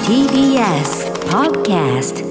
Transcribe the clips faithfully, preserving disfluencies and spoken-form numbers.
ティービーエス Podcast。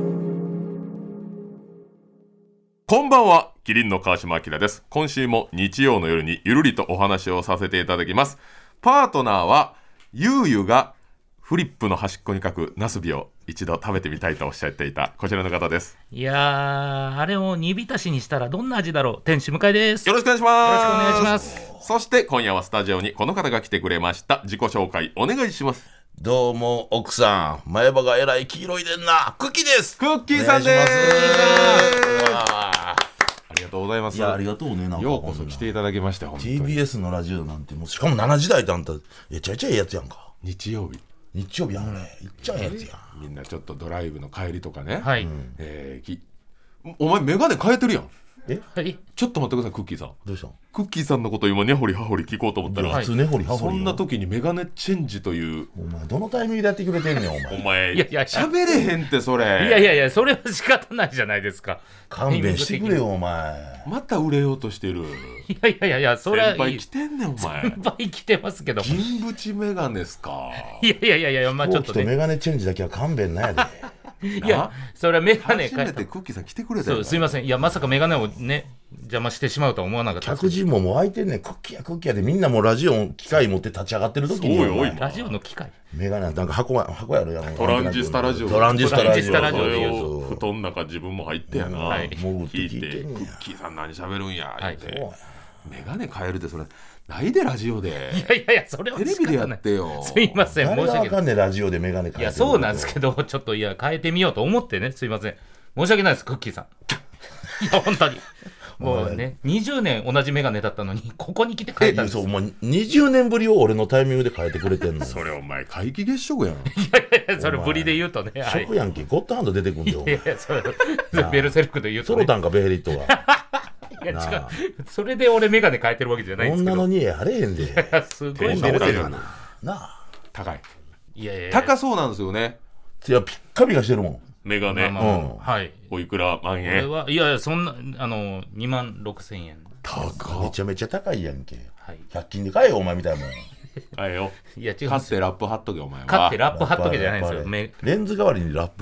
こんばんは、キリンの川島明です。今週も日曜の夜にゆるりとお話をさせていただきます。パートナーはゆうゆがフリップの端っこに書くナスビを一度食べてみたいとおっしゃっていたこちらの方です。 いやー、あれを煮浸しにしたらどんな味だろう。天使向井です。 よろしくお願いします。 よろしくお願いします。 そして今夜はスタジオにこの方が来てくれました。自己紹介お願いします。 どうも奥さん、前歯がえらい黄色いでんな、クッキーです。 クッキーさんです。 ありがとうございます。 いや、ありがとうね。なんかようこそ来ていただきまして、本当にティービーエス のラジオなんてもう、しかもしちじ台ってあんたえちゃいちゃいやつやんか。 日曜日日曜日やん、俺いっちゃいやつやん。 みんなちょっとドライブの帰りとかね、 はい、 えー、きお前メガネ変えてるやん。 えはいちょっと待ってください。クッキーさん、 どうしたん。 クッキーさんのこと今根掘り葉掘り聞こうと思ったら、 普通ねほりはほりよ。 そんな時にメガネチェンジという、 お前どのタイミングでやってくれてんねんお前。 お前いやいや喋れへんってそれ。 いやいやいや、それは仕方ないじゃないですか。 勘弁してくれよお前。 また売れようとしてる。 いやいやいやいや、それは先輩来てんねんお前。 先輩来てますけど。 銀縁メガネっすか。 いやいやいやいや、まあちょっとね。 後期とメガネチェンジだけは勘弁なんやで。 いや、それはメガネ初変えた。 めてクッキーさん来てくれたよ。 そう、すいません。いや、まさかメガネをね邪魔してしまうとは思わなかったですけど。 客人ももう空いてんねん。クッキーやクッキーやでみんなもうラジオ機械持って立ち上がってる時にそうよおいラジオの機械。 メガネなんか箱や箱やろやろ。 トランジスタラジオトランジスタラジオ。 トランジスタラジオそれで言を布団の中自分も入ってやな、 はいもう聞いて聞いてんねやクッキーさん何喋るんや言って、 はいそうやメガネ変えるってそれないでラジオで。 いやいやいや、それはテレビでやってよ。 すいません、申誰がわし訳ない。 かんねえラジオでメガネ変えてる。 いや、そうなんですけど、ちょっといや、変えてみようと思ってね、すいません。申し訳ないです、クッキーさん。いや、本当に。もうね、にじゅうねん同じメガネだったのに、ここに来て変えたんです。 そう、もうにじゅうねんぶりを俺のタイミングで変えてくれてんの。 それお前皆既月食やん。 それぶりで言うとね、はい。 食やんけ、ゴッドハンド出てくんだよ。 いやいや、それベルセルクで言うとね。 ソロタンかベヘリットが。 いや、違なあう。それで俺メガネ変えてるわけじゃないんですけど。 女の家晴れへんで。 いやすごいテンションベルセルク。 ななあ。 高い。 いやいやいや。 高そうなんですよね。 いや、ピッカピカしてるもん。 メガネ、 まあまあうんはい。 おいくら万これ円。 は、いやいや、そんな、あの、にまんろくせんえん。 高っ。 めちゃめちゃ高いやんけ。 はい。 ひゃく均で買えよ、お前みたいなもん。 買えよ。 いや、違う。 買ってラップ貼っとけお前は。 買ってラップ貼っとけじゃないんですよ。 やっぱりめレンズ代わりにラップ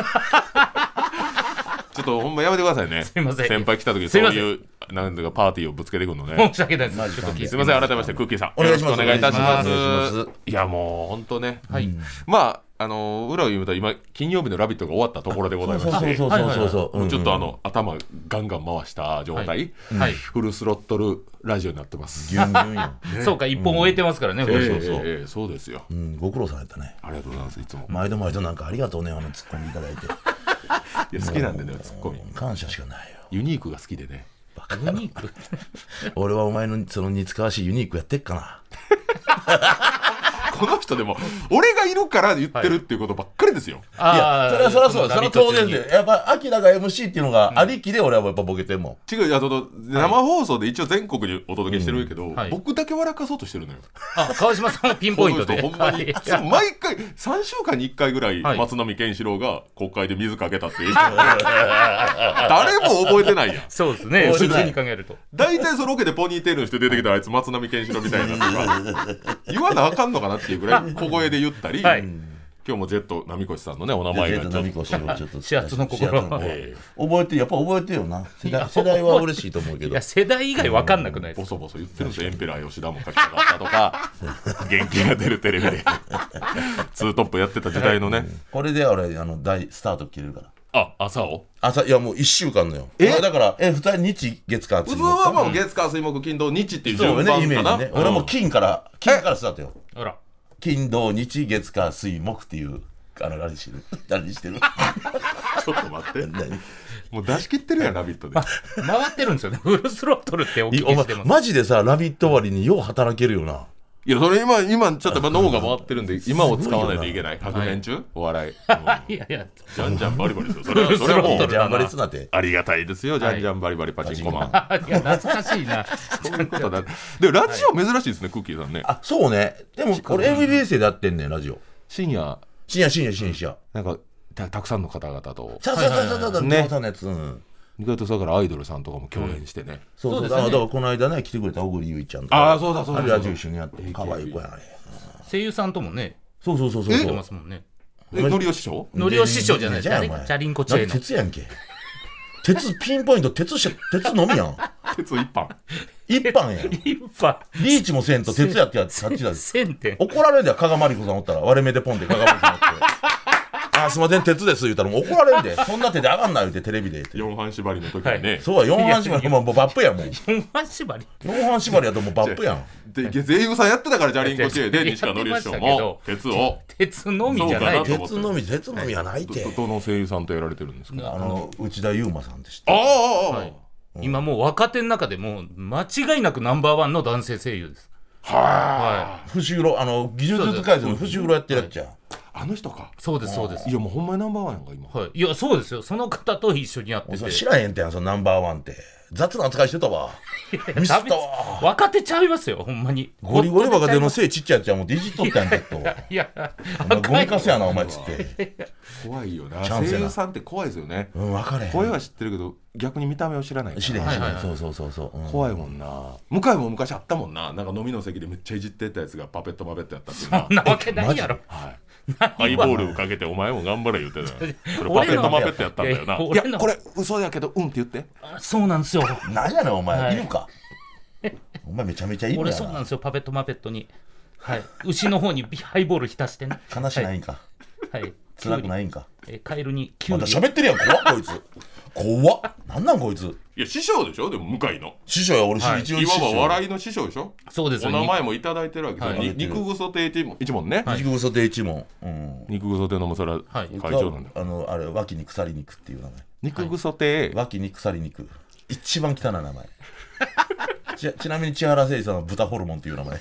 ちょっとほんまやめてくださいね。 すいません先輩来た時すいませんそういうなんていうかパーティーをぶつけてくるのね。 申し訳ないです。 マジちょっと聞いてすみません、改めましてクッキーさんお願いしますよろくお願いいたします。 お願いしますいやもう本当ね、 はい。 まああの裏を言うと今金曜日のラビットが終わったところでございまして、 そうそうそうそうそう。 もうちょっとあの、 の頭ガンガン回した状態、 はいはい。 フルスロットルラジオになってます。 ギュンギュンやん。 そうか、一本終えてますからね。これええそうそう。 ええそうですよ。 うん、ご苦労さんやったね。 ありがとうございます。いつも毎度毎度なんかありがとうね、あのツッコミいただいて。 いや好きなんでねツッコミ。 感謝しかないよ。 ユニークが好きでね。 ユニーク。 俺はお前のその似つかわしいユニークやってっかな。 この人でも俺がいるから言ってるっていうことばっかりですよ。 いや、それはそれはそう、それは当然でで。やっぱ、アキラが エムシー っていうのがありきで俺はやっぱボケてんもん。 違う、いやその生放送で一応全国にお届けしてるけど、 んはい僕だけ笑かそうとしてるのよ。 あ、川島さんもピンポイントで。 この人ほんまに、 はいそう毎回さんしゅうかんにいっかいぐらいはい松並健四郎が国会で水かけたっていう誰も覚えてないやん。 そうですね。普通に考えると。 大体そのロケでポニーテールの人出てきたらあいつ松並健四郎みたいなとか言わなあかんのかなっていうぐらい小声で言ったり、 はい今日もジェット波越さんのねお名前がちょっとナミコ氏をちょっと始発の心始発の心え覚えてやっぱ覚えてよな。世代世代は嬉しいと思うけどいや、。世代以外わかんなくないですか。 ボソボソ言ってるんですよ。エンペラー吉田も書きたかったとか元気が出るテレビでツートップやってた時代のね、 これで俺あの大スタート切れるから。 あ朝を朝いやもういっしゅうかんのよ。 えだからえふたり日月火水普通はもう月火水木金土日っていうそうよ順番ねイメかな。 ージね。俺も金から金からスタートよ。 あら。 金土日月火水木っていうあの何してる何してるちょっと待って何もう出し切ってるやんラビットで。 回ってるんですよね。フルスロットルってお聞きお前してます。 マジでさラビット終わりによう働けるよな。 いやそれ今今ちょっと脳が回ってるんで今を使わないといけない。革命中お笑い、うんいやいや、 じゃんじゃんバリバリですよ。それはそれはもうじゃああんまりつなって。 ありがたいですよ。じゃんじゃんバリバリパチンコマン。 いや、懐かしいな。 そういうことだ。でラジオ珍しいですね、クッキーさんね。 あそうね。でも俺 エムビーエス でやってんねんラジオ。 深夜深夜深夜深夜深夜。 なんか た, たくさんの方々とさあさあさあさあさあねねさのやつ。うん意外とだからアイドルさんとかも共演してね、 そうそう。 そうですねだからこの間ね来てくれた小栗ゆいちゃんとああそうだそうだあれラジオ一緒にやって可愛い子やね。 声優さんともね、 そうそうそうそう出てそう。 ますもんね。 えのりお師匠のりお師匠じゃないですか、 じゃあお前チャリンコチェーノ。 鉄やんけ。鉄ピンポイント鉄し鉄のみやん。 鉄一般一般やん。 一般リーチもせんと鉄やってやつあっちだ。 千点。 怒られるんだよ、加賀まりこさんおったら割れ目でポンで加賀まりこさんおってあーすいません鉄です言うたらもう怒られるんで、そんな手で上がんない言うてテレビで四半縛りの時にね、 そうは四半縛りもうもうバップやもん。 四半縛り。 四半縛りやともうバップやん。 で声優さんやってたからジャリンコチェーで西川のりお師匠も鉄を鉄のみじゃないそうかなとと。 鉄のみ鉄のみはないてど。どの声優さんとやられてるんですか？ あの内田悠馬さんでしあた。 あああ、 はい、今もう若手の中でも間違いなくナンバーワンの男性声優です。 はは伏黒あの技術改造の伏黒やってるやつじゃん。 あの人か。 い、そうですそうです。 いやもうほんまにナンバーワンやんか今。 はい、いやそうですよ。その方と一緒にやってて。 もうそれ知らへんてんそのナンバーワンって雑な扱いしてたわ。ミスったわ。 若手ちゃいますよほんまに。 ゴリゴリ若手の背ちっちゃいやつやもういじっとったんやんずっと。 いやお前ゴミカスやなお前っつって。 怖いよな。 チャンスやな声優さんって怖いですよね。 うん分かれへん。 声は知ってるけど逆に見た目を知らないから。 知れへん知れへん。 はいはいはいそうそうそうそう。うん怖いもんな。向井も昔あったもんな。なんか飲みの席でめっちゃいじってたやつがパペットパペットやったっていうな。 そんなわけないやろ。 はい。ハイボールをかけてお前も頑張れ言ってたよ。それパペットパペットやったんだよな。 いやいやこれ嘘やけどうんって言って。 あそうなんですよ。 なんやねんお前、 はいいるか。お前めちゃめちゃいるや俺そうなんですよパペットマペットに。はい。牛の方にハイボール浸してね。 悲しないんか。 はい。はい辛くないんか。 えカエルにキュまウリ。 た喋ってるやん怖っこいつ。怖っ。なんなんこいつ。 いや師匠でしょでも向井の。 師匠や俺、 はいいわ一応師匠。 ば笑いの師匠でしょ。 そうですよ。 お名前もいただいてるわけですよ。 はいに肉ぐそ亭一門一門ね。 はい肉嘘で一問。うん。 肉ぐそ亭のもそれははい会長なんだ。 あのあれ脇に腐り肉っていう名前。 肉ぐそ亭。 脇に腐り肉。一番汚い名前。ち, ちなみに千原誠二さんは豚ホルモンっていう名前。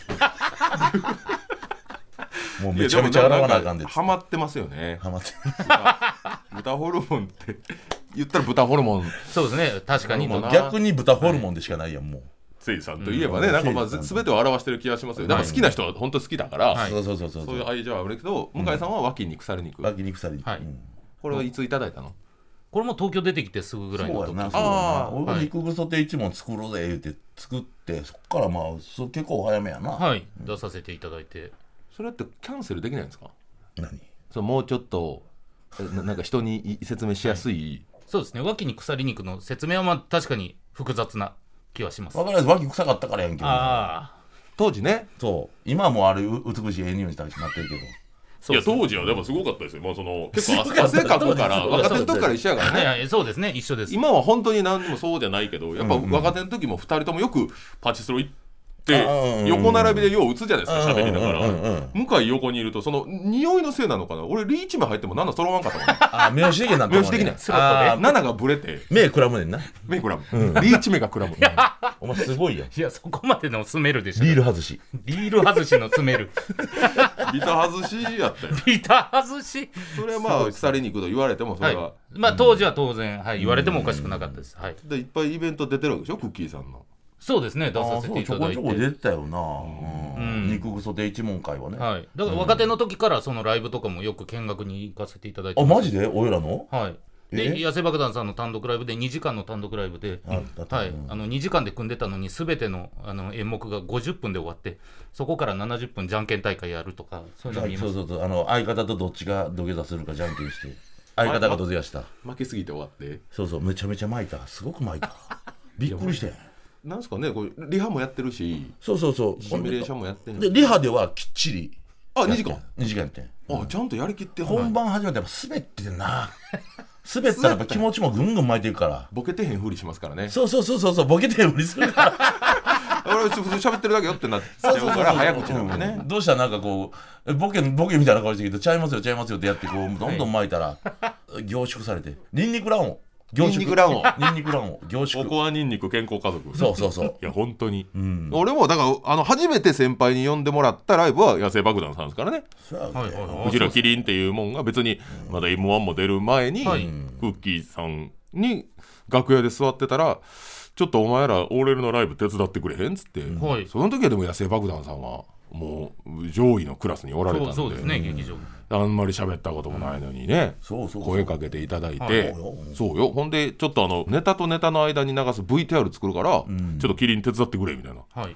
もうめちゃめちゃ洗わなあかんでっつってハマってますよね。 ハマって豚ホルモンって言ったら豚ホルモンそうですね確かに。 なるほど逆に豚ホルモンでしかないやんもう、 せいさんといえばね、 うんなんかまあせいさん全てを表してる気がしますよ。だから好きな人は本当好きだから、 はいそうそうそうそうそういう愛情はあるけど、向井さんは脇に腐り肉。 脇に腐り肉、 はいうんこれはいついただいたの？ これも東京出てきてすぐぐらいの時。 そうやな、そうあやなー俺が肉ぐそ亭一問作ろうぜ言って作ってそっからまあそ結構早めやな、 はい出させていただいて。 それってキャンセルできないんですか？ 何そうもうちょっとななんか人に説明しやすい。 そうですね脇に腐り肉の説明はまあ確かに複雑な気はします。 分からないです脇臭かったからやんけどああ当時ね。 そう今はもうあれう美しいええ匂いになってるけどいやそうですね当時はでもすごかったですよ。もうその結構すごかった汗かくからそう若手の時から一緒やからね。 はいはいそうですね一緒です。 今は本当に何でもそうじゃないけど、やっぱうんうん若手の時もふたりともよくパチスロ行ってうんうん横並びでよう打つじゃないですか、喋りながら。 うんうんうん向井横にいるとその匂いのせいなのかな。俺リーチ目入ってもなんだ揃わんかったもんね。 あ目押しできなったもんね目押しできないスロットであーなながブレて目くらむねんな目くらむ、リーチ目がくらむ。 お前すごいやんいやそこまでの詰めるでしょ。 リール外しリール外しの詰める。 ビタ外しやったよ。 ビタ外し。 それはまあ腐り肉と言われてもそはいれは、。 まあ当時は当然はい言われてもおかしくなかったです。はい。 でいっぱいイベント出てるわけでしょクッキーさんの。 そうですね出あさせてーそうちょいただいて。 こちょこ出てたよな、うんうん肉ぐそ亭一問会はね、 はい。だから若手の時からそのライブとかもよく見学に行かせていただいて。 あマジで俺らのはい。 えで痩せ爆弾さんの単独ライブでにじかんの単独ライブで、 あだったはいうんあのにじかんで組んでたのに全てのあの演目がごじゅっぷんで終わってそこからななじゅっぷんじゃんけん大会やるとかそういうのそう見ましそうそうあの相方とどっちが土下座するかじゃんけんして相方が土下座した負けすぎて終わってそうそうめちゃめちゃ巻いたすごく巻いたびっくりしてなんすかねこれリハもやってるしそうそうそうシミュレーションもやってるでリハではきっちりあにじかんにじかんやってんあちゃんとやりきって本番始まってやっぱ滑っててんな滑ったらやっぱ気持ちもぐんぐん巻いていくからボケてへんふりしますからね。 そうそうそうそうそうボケてんふりするから俺普通喋ってるだけよってなっちゃうから早口なんだねうん。どうしたらなんかこうボケボケみたいな顔してきてちゃいますよちゃいますよってやってこうどんどん巻いたら凝縮されてニンニク卵凝縮ニンニク卵黄ニンニク卵黄凝お縮こわにんにく健康家族。 そうそうそういや本当に、 ん俺もだからあの初めて先輩に呼んでもらったライブは野生爆弾さんですからね。 そうやた。はいはいはいうちらキリンっていうもんが別にまだ エムワン も出る前に、 はいクッキーさんに楽屋で座ってたらちょっとお前らオーレルのライブ手伝ってくれへんっつって、 はいその時はでも野生爆弾さんはもう上位のクラスにおられたんで、 そうそうですね劇場。 あんまり喋ったこともないのにね、 そうそうそう声かけていただいて、 はいそうよ。ほんでちょっとあのネタとネタの間に流す ブイティーアール 作るから、ちょっとキリン手伝ってくれみたいな。 はい。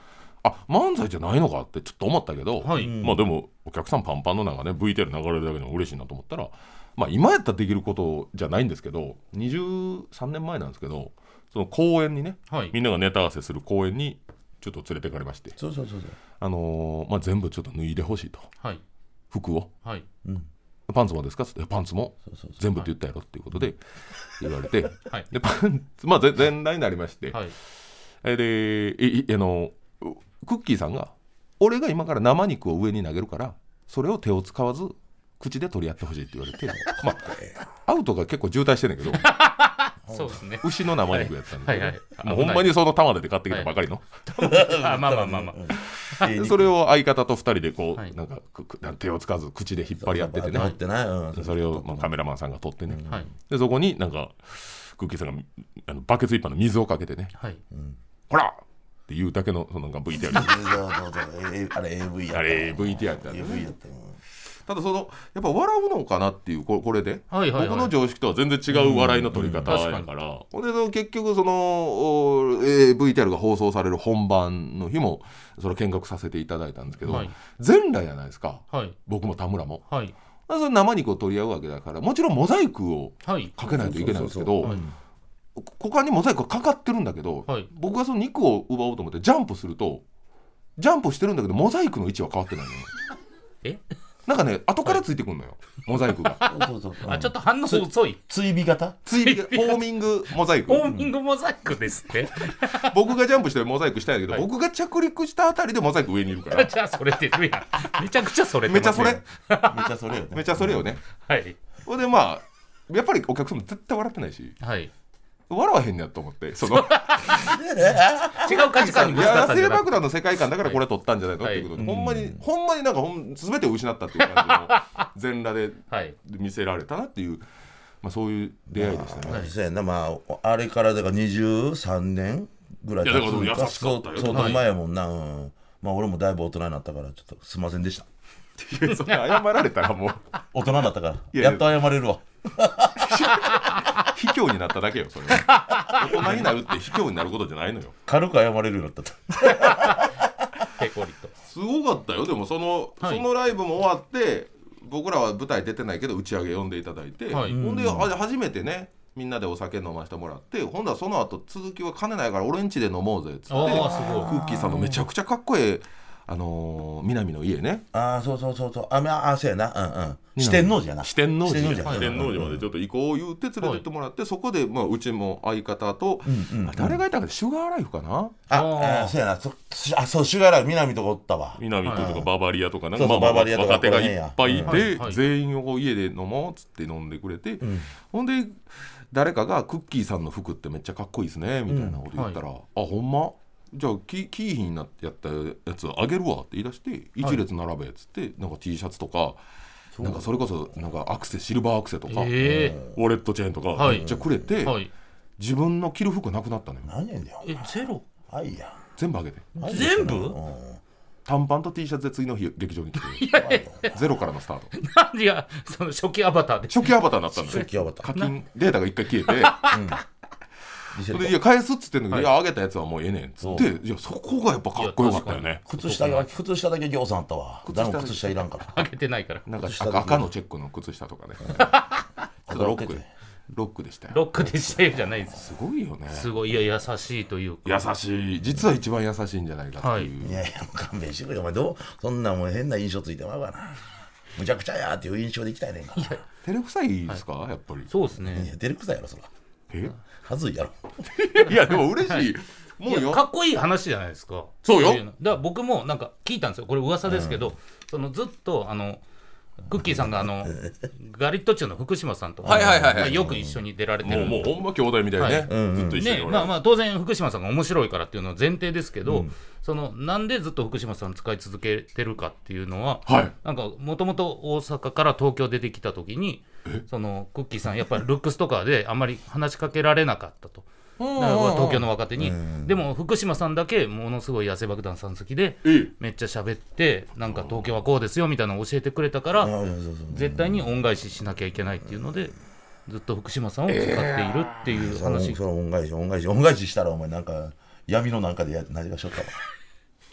あ漫才じゃないのかってちょっと思ったけど、 はいまあでもお客さんパンパンの中ね ブイティーアール 流れるだけでも嬉しいなと思ったら、まあ今やったらできることじゃないんですけどにじゅうさんねんまえなんですけど、その公演にね、 はいみんながネタ合わせする公演にちょっと連れてかれまして、 そうそうそうそう。 あのーまあ、全部ちょっと脱いでほしいと、 はい服をはいうん。 パンツもですかってパンツもそうそうそう。 全部って言ったやろっていうことで言われて、 はいでパンツまあぜ全裸になりまして、 はいえでいいあのクッキーさんが俺が今から生肉を上に投げるからそれを手を使わず口で取り合ってほしいって言われて、まあアウトが結構渋滞してんねんけどそうですね牛の生肉やったんで、 はいはいはいもうほんまにその玉で買ってきたばかりの、 あまあまあまあまあでそれを相方とふたりでこう、 はいなんかくく手を使わず口で引っ張り合っててね、 入ってない。うん。 それを、まあ、カメラマンさんが撮ってね、 はいでそこになんかクッキーさんがあのバケツ一杯の水をかけてね、 はいほらっていうだけのそのなんか ブイティーアールそうそうそうえあれ エーブイ やった。 あれ ブイティーアール だったねエーブイ やった。うんただそのやっぱ笑うのかなっていうここれで、 はいはいはい僕の常識とは全然違う笑いの取り方やから、ほんでその結局その、おえー ブイティーアール が放送される本番の日もそれ見学させていただいたんですけど、 はい全裸じゃないですか、 はい僕も田村も。 はいその生肉を取り合うわけだからもちろんモザイクをはいかけないといけないんですけどそうそうそうこ股間にモザイクがかかってるんだけど、 はい僕がその肉を奪おうと思ってジャンプするとジャンプしてるんだけどモザイクの位置は変わってないのよ。 えなんかね後からついてくるのよ、モザイクがそうそうそう。 あちょっと反応遅い追尾型。 追尾がフォーミングモザイクホーミングモザイクですって僕がジャンプしてモザイクしたんやけど、 はい僕が着陸したあたりでモザイク上にいるからじゃあそれてるやんめちゃくちゃそれてめちゃそれますねめっちゃそれよね。 めちゃそれよね。 はいほんでまあやっぱりお客さんも絶対笑ってないしはい笑わへんねやと思ってその違う価値観にぶつかっ野生たんじゃなく爆弾の世界観だからこれ撮ったんじゃないの、 はいっていうことで、ほんまにほんまになんかほん全てを失ったっていう感じの全裸ではい見せられたなっていう、まあ、そういう出会いでしたね、 はいそうやな、まああれからだからにじゅうさんねんぐらい経ついやだから優しかったよそう相当前やもんな、うんまあ俺もだいぶ大人になったからちょっとすいませんでした。 いやそれ謝られたらもう大人になったからいややっと謝れるわ。 卑怯になっただけよそれは大人になるって卑怯になることじゃないのよ。 軽く謝れるようになったと。 ペコリとすごかったよ。でもその、 はいそのライブも終わって僕らは舞台出てないけど打ち上げ呼んでいただいて、 はいほんでは初めてねみんなでお酒飲ませてもらって、ほんではその後続きは兼ねないから俺ん家で飲もうぜっつってあーすごいクッキーさんのめちゃくちゃかっこいいあのー、南の家ねああそうそうそうそうあまあそうやなうんうん四天王寺やな四天王寺四天王寺四天王寺までちょっと行こう言って連れてってもらって、そこで、まあ、うちも相方と、あ誰がいたかシュガーライフかな、 ああーあそうやなそあそうシュガーライフ南とこおったわ。 南とかババリアとかなんかそうそうまあまあババリアとか若手がいっぱいいて、 この辺やはい全員を家で飲もうっつって飲んでくれて、ほんで誰かがクッキーさんの服ってめっちゃかっこいいですねみたいなこと言ったら、あほんまじゃあキキーヒになってやったやつあげるわって言い出して一列並べっつってなんか T シャツとかなんかそれこそなんかアクセシルバーアクセとか、 えウォレットチェーンとかはいめっちゃくれて、 ーはい自分の着る服なくなったのよ。 何やねんだよ。 えゼロはいや。 全部あげて全部うん短パンと T シャツで次の日劇場に来てゼロからのスタートいやその初期アバターで初期アバターになったんだよ。 初期アバター課金データが一回消えてリセットでいや返すっつってんのに、 はいいやあげたやつはもうええねんっつっていやそこがやっぱかっこよかったよね。 靴下が靴下だけぎょうさんあったわ。 靴下誰も靴下いらんから。 上げてないからなんか靴下だけ赤のチェックの靴下とかねちょっとロックでロックでしたよ。 ロックでしたよじゃないですすごいよね。 すごいいや優しいというか優しい実は一番優しいんじゃないかっていう、 いやいやもう勘弁してくれよお前どうそんなもう変な印象ついてまうわな。むちゃくちゃやーっていう印象でいきたいねんから。 照れくさいですか、やっぱり。 そうですいねや出るくさいやろそら。 えはずいやろ。 いやでも嬉しい、もいうやよかっこいい話じゃないですか。 そうよいのだから僕もなんか聞いたんですよこれ噂ですけど、そのずっとあのクッキーさんがあのガリットチュウの福島さんとか、 はいはいはいはいよく一緒に出られてるもうもうほんま兄弟みたいにね、 はいずっと一緒にねまあまあ当然福島さんが面白いからっていうのは前提ですけど、そのなんでずっと福島さん使い続けてるかっていうのは、 はいなんかもともと大阪から東京出てきた時にそのクッキーさんやっぱりルックスとかであんまり話しかけられなかったと。だから東京の若手に、でも福島さんだけものすごい野生爆弾さん好きでええめっちゃ喋ってなんか東京はこうですよみたいなのを教えてくれたからあそうそうそう絶対に恩返ししなきゃいけないっていうのでずっと福島さんを使っているっていうその話、 その恩返し恩返し恩返ししたらお前なんか闇のなんかでや何がしょったわ。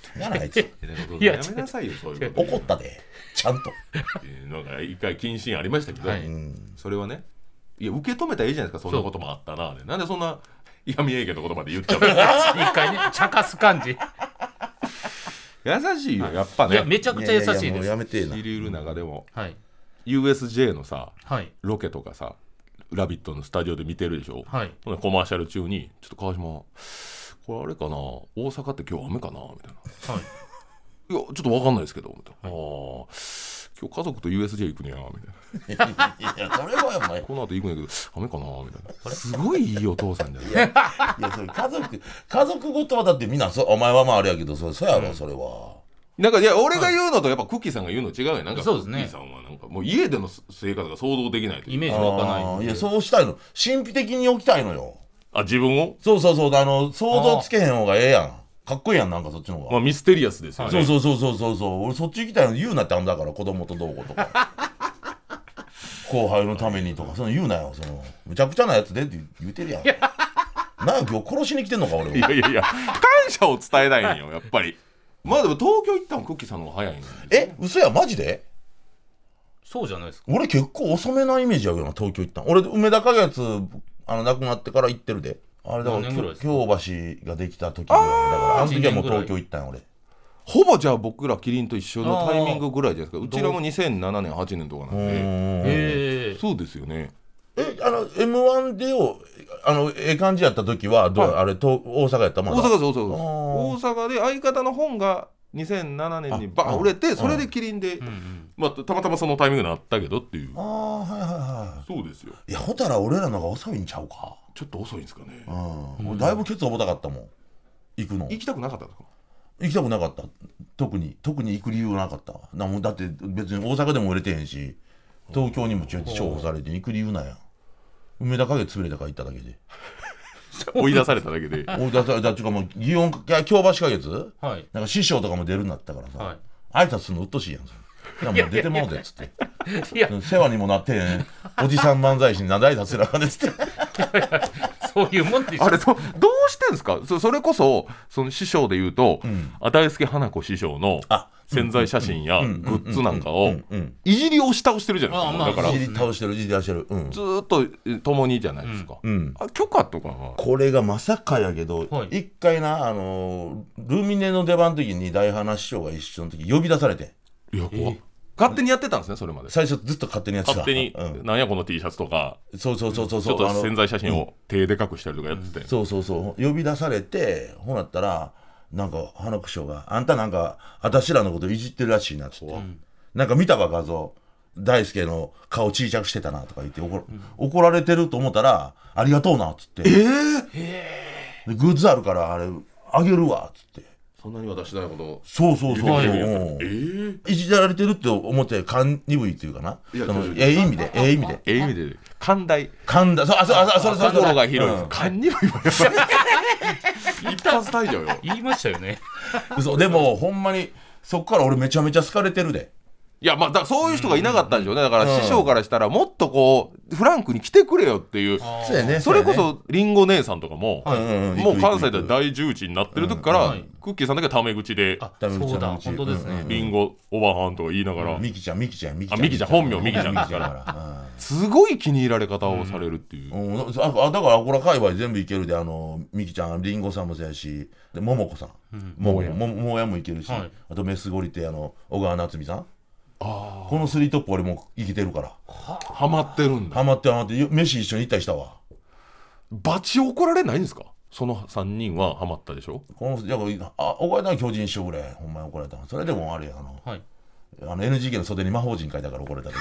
やなあいついややめなさいよそういうこと怒ったでちゃんとえーなんか一回謹慎ありましたけど、 はいそれはねいや受け止めたらいいじゃないですかそんなこともあったなでなんでそんな闇営業のことまで言っちゃうの一回ね茶化す感じ。 優しいよやっぱいやねめちゃくちゃ優しいややもうです。 やめてえな知りうる中でも、 はい。 ユーエスジェー のさはい。 ロケとかさラビットのスタジオで見てるでしょ、 はい。 ほなコマーシャル中にちょっと川島これあれかな大阪って今日雨かなみたいなはい。 いやちょっと分かんないですけどみたいな、あー今日家族と ユーエスジェー 行くねやみたいないやそれはお前この後行くんやけど雨かなみたいなすごいいいお父さんじゃないいやいやそれ家族家族ごとはだってみんなそお前はまああれやけどそそやろ、うん、それはなんかいや俺が言うのとやっぱクッキーさんが言うの違うやんなんかそうですねクッキーさんはなんかもう家での生活が想像できないというイメージ湧かないんで。 いやそうしたいの神秘的に置きたいのよあ自分をそうそうそうあの想像つけへん方がええやんかっこいいやんなんかそっちの方が、 まあミステリアスですよね、 そうそうそうそうそうそう俺そっち行きたいの言うなってあんだから子供とどうこうとか後輩のためにとかその言うなよそのむちゃくちゃなやつでって言うてるやんなんや今日殺しに来てんのか俺はいやいやいや感謝を伝えないんよやっぱりまあでも東京行ったのクッキーさんの方が早いんですよえ嘘やマジでそうじゃないですか。 俺結構遅めなイメージあるよな東京行ったん俺梅田花月あの亡くなってから行ってるであれだから何年ぐらいですか京橋ができた時ぐらいだからあの時はもう東京行ったん俺ほぼじゃあ僕らキリンと一緒のタイミングぐらいじゃないですかうちらもにせんななねんはちねんとかなんでへえ。 そうですよねえあの エムワン でよあのええ感じやった時はどう、 はいあれと大阪やったまだ大阪です大阪ですあー大阪で相方の本がにせんななねんにバーン売れてそれでキリンで、 うんうん。 まあ、たまたまそのタイミングになったけどっていうああはいはいはそうですよいいやほたら俺らのが遅いんちゃうかちょっと遅いんですかねうん、俺だいぶケツ重たかったもん行くの行きたくなかったんですか行きたくなかった特に特に行く理由はなかったなもうだって別に大阪でも売れてへんし東京にも重宝されて行く理由なんや梅田花月潰れたから行っただけで追い出されただけでおだだだっちゅうかもう祇園か京橋花月はい。 なんか師匠とかも出るんだったからさ、 はい。 挨拶するのうっとしいやんそれいやもう出てもうぜっつっていや世話にもなってへんおじさん漫才師に何で挨拶せなあかんねんっつってそういうもんでしょ。 あれどどうしてんですか そ, それこそその師匠で言うと、 ん大輔花子師匠のあ宣材写真やグッズなんかうをんうんいじり押し倒してるじゃないですか、 あまあだからずいじり倒してるいじり倒してるうんーっと共にじゃないですか、 うんあ許可とかはこれがまさかやけど、 はい一回なあのールミネの出番の時に大花師匠が一緒の時呼び出されていや怖っ勝手にやってたんですねそれまで最初ずっと勝手にやってた勝手に、 うん、 なんやこの T シャツとかそうそうそうそうちょっそうあのと宣材写真を手でかくしたりとかやってて、 そうそうそう呼び出されてほなったらなんか花子師匠があんたなんか私らのこといじってるらしいなっつって、なんか見たわ画像大輔の顔小さくしてたなとか言って怒ら、うん、怒られてると思ったらありがとうなっつってえー、 でグッズあるからあれあげるわっつってそんなに私だよことそうそうそうそう、 えうんー、 いじられてるって思って勘鈍いっていうかないやそのちょちょええ意味でええ意味でええ意味で寛大勘だそうあそうあそうそれそれそれ心が広いです、 うん勘にも言われます一発退場よ言いましたよね。 そうでもほんまにそっから俺めちゃめちゃ好かれてるでいやまあだそういう人がいなかったんでしょうねだから師匠からしたらもっとこうフランクに来てくれよっていうそうやねそれこそりんご姉さんとかも、 うんうんうんもう関西で行く行く大重鎮になってる時から、 うんはいクッキーさんだけタメ口であ、 ダメそうだ、 ダメ本当ですね。 りんごおばはんとか言いながら、 ミキちゃんミキちゃんミキあミキちゃん本名ミキちゃんですかららすごい気に入られ方をされるっていう、 うんうんああだからこれ界隈全部いけるであのミキちゃんリンゴさんもそうやしで桃子さん桃や桃やもいけるし、 はいあとメスゴリってあの小川夏美さんあこのスリートップ俺もいけてるからあハマってるんだハマってハマってよ飯一緒に行ったりしたわバチ怒られないんですかそのさんにんはハマったでしょこのいやあ怒られたの巨人師匠ぐらいほんまに怒られたそれでもあれやあの,、 はい。 あの エヌジーケー の袖に魔法陣書いたから怒られた時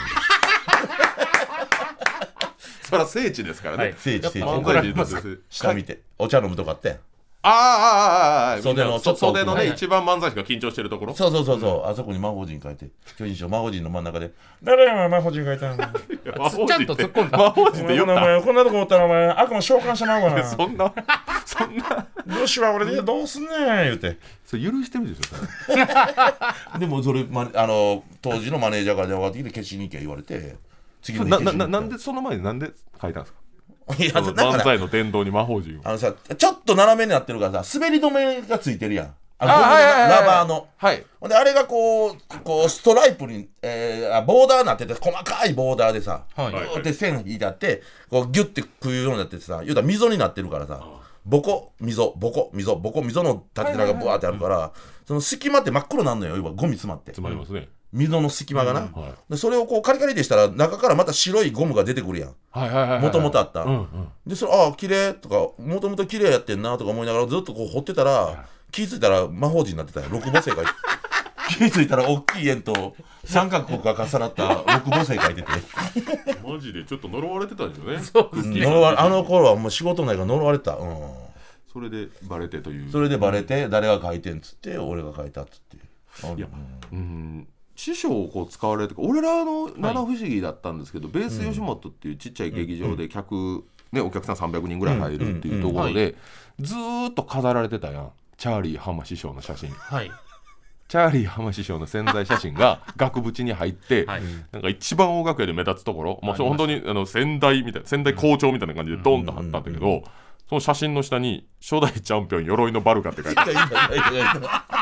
それは聖地ですからね、 はい聖地聖地漫才師として下見てお茶飲むとかってああああああ袖のちょっと袖のね、 はい一番漫才師が緊張してるところそうそうそうそう、あそこに魔法陣書いて巨人師匠魔法陣の真ん中で誰や魔法陣書いたんだ魔法ちゃんと突っ込んだ魔法陣って言ったお前こんなとこおったらお前悪魔召喚してまうわなそんなそんなどうしは俺でどうすんねん言うてそれ許してるでしょそれでもそれ、ま、あの当時のマネージャーから電話がかかってきて消しに行け言われて次の日な消しに行ったなななんでその前になんで書いたんですかいやそのだから漫才の殿堂に魔法陣をあのさちょっと斜めになってるからさ滑り止めがついてるやんあゴムのはいはいはいはいラバーの。 はいほんであれがこうこうストライプに、えー、あボーダーになってて細かいボーダーでさ、 はいグーって線引いてあってこうギュッて食うようになっててさ言うたら溝になってるからさボコ溝ボコ溝ボコ溝の縦長がブワーってあるから、その隙間って真っ黒なんのよ。要はゴミ詰まって詰まりますね、 溝の隙間がな、 うんはいでそれをこうカリカリでしたら中からまた白いゴムが出てくるやん。 はいはいはいはいもともとあった、 うんうんでそれああ綺麗とかもともと綺麗やってんなとか思いながらずっとこう掘ってたら気づいたら魔法陣になってたよ。六芒星が気づいたら大きい円と三角が重なった六芒星がいててマジでちょっと呪われてたんですよね。 そうですね。 呪われあの頃はもう仕事ないから呪われた、うん、 それでバレてという。 それでバレて誰が書いてんっつって俺が書いたっつっていやうん師匠をこう使われるとか俺らの七不思議だったんですけど、ベース吉本っていうちっちゃい劇場で客、ね、お客さんさんびゃくにんぐらい入るっていうところでずーっと飾られてたやんチャーリー浜師匠の写真。 はい。 チャーリー浜師匠の宣材写真が額縁に入って、 はい。 なんか一番大楽屋で目立つところ、まあ、 ありました本当にあの先代みたいな先代校長みたいな感じでドンと貼ったんだけど、その写真の下に初代チャンピオン鎧のバルカって書いてある。 いやいやいやいやいや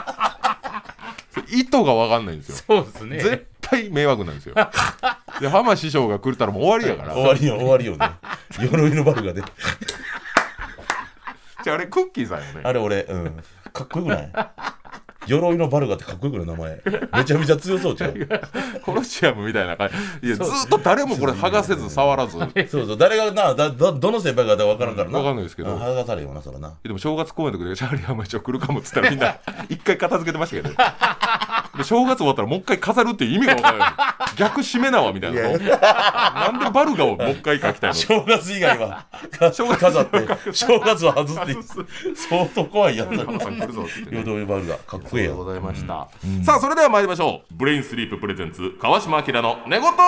意図が分かんないんですよ。 そうですね。 絶対迷惑なんですよ。で浜師匠が来たらもう終わりやから。 終わりよ終わりよね鎧のバルガでじゃああれクッキーさんよね。 あれ俺、うん、かっこよくない鎧のバルガってかっこよくない名前めちゃめちゃ強そうじゃんコロシアムみたいな感じ。いやずっと誰もこれ剥がせず触らず。 そうそう誰がなだどどの先輩か分からんからな、 分かんないですけどうん剥がされよなそらな。 でも正月公演の時でチャーリー浜師匠来るかもっつったらみんな一回片付けてましたけど、ね、で正月終わったらもう一回飾るっていう意味が分からない。逆締め縄みたいなの。なんでバルガをもう一回書きたいの。 正月以外は正月飾って正月は外って相当怖いやつだ浜さん来るぞっつってね。 鎧バルガかっこいいやん。 ありがとうございました、うん、さあそれでは参りましょう。ブレインスリーププレゼンツ川島明の寝言。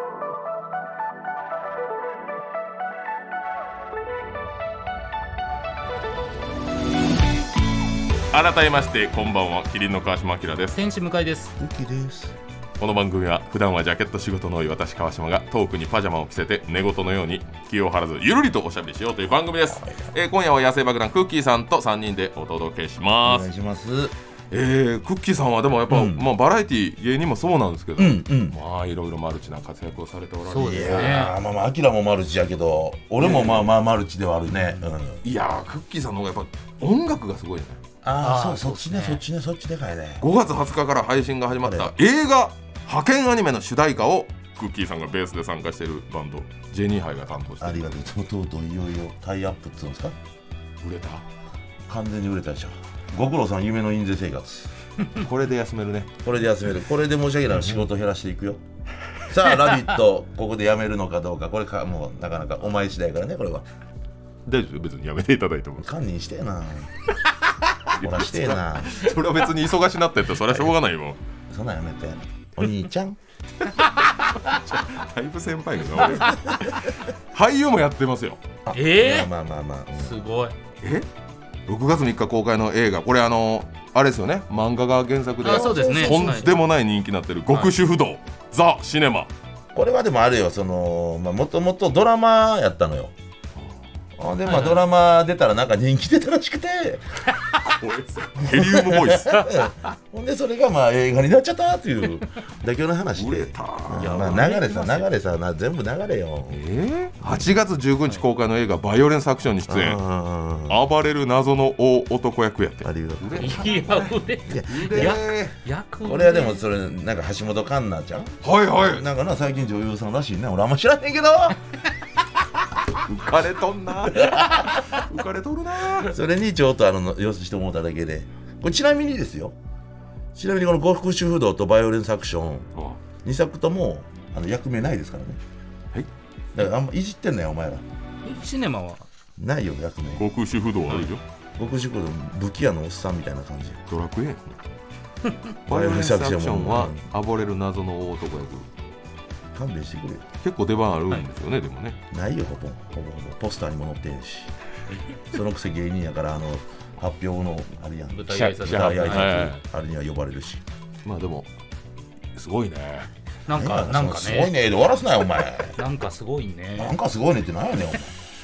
改めましてこんばんは、キリンの川島明です。 天使向井です。 ウキです。 この番組は普段はジャケット仕事の多い私川島がトークにパジャマを着せて寝言のように気を張らずゆるりとおしゃべりしようという番組です、えー、今夜は野生爆弾クッキーさんとさんにんでお届けします。 お願いします。 えー、クッキーさんはでもやっぱ、うんまあ、バラエティ芸人もそうなんですけど、 うんうん、 まあいろいろマルチな活躍をされておられる。 そうですね。 いやまあまあアキラもマルチやけど俺もまあまあマルチではあるね、うん、 いやークッキーさんの方がやっぱ音楽がすごいね。 あああーそうそっちねそうですねそっちねそっちでかいね。 ごがつはつかから配信が始まった映画派遣アニメの主題歌をクッキーさんがベースで参加しているバンドジェニーハイが担当している。 ありがとう。とうとういよいよタイアップっつうんですか。 売れた。 完全に売れたでしょ。ご苦労さん夢の印税生活これで休めるね。 これで休める。これで申し訳ない。仕事減らしていくよ。さあラビットここでやめるのかどうかこれかもうなかなかお前次第からねこれは。 大丈夫、別にやめていただいても。 堪忍してえなほらしてえなそれは別に忙しになってってそれはしょうがないよ。 そんなんやめてお兄ちゃんだいぶ先輩がな俳優もやってますよ。 えー、 まあまあまあまあ、うんすごい。 えろくがつみっか公開の映画、これあのあれですよね、漫画が原作であそうですねとんでもない人気になってる極主不動、はい、ザ・シネマ。 これはでもあるよそのもともとドラマやったのよ。ほんでまあドラマ出たらなんか人気出たらしくてヘリウムボイスほんでそれがまあ映画になっちゃったっていうだけの話で売れた。 いやまあ流れさ流れさな全部流れよ。 えー、はちがつじゅうくにち公開の映画バイオレンスアクションに出演、暴れる謎の大男役やってありがとう。 いや腕でや役これはでもそれなんか橋本環奈ちゃんはいはいなんかな最近女優さんらしいね。俺あんま知らねえけど浮かれとんな浮かれとるな。 それにちょっとあの様子して思っただけでこれちなみにですよちなみにこの極主不動とバイオレンスアクションにさくともあの役名ないですからね。 はいだからあんまいじってんなよお前ら。 シネマはないよ役名。 極主不動あるよ、 極主不動武器屋のおっさんみたいな感じ。 ドラクエバイオレンスアクションは暴れる謎の大男役。 勘弁してくれよ。 結構出番あるんですよね、はい、でもねないよほぼほぼほぼポスターにも載ってんしそのくせ芸人やからあの発表のあれやん舞台挨拶舞台挨拶、 はいはい、 あれには呼ばれるし。 まあでもすごいね。 なんかなんかねすごいねで終わらすなよお前なんかすごいねなんかすごいねって何やねんお前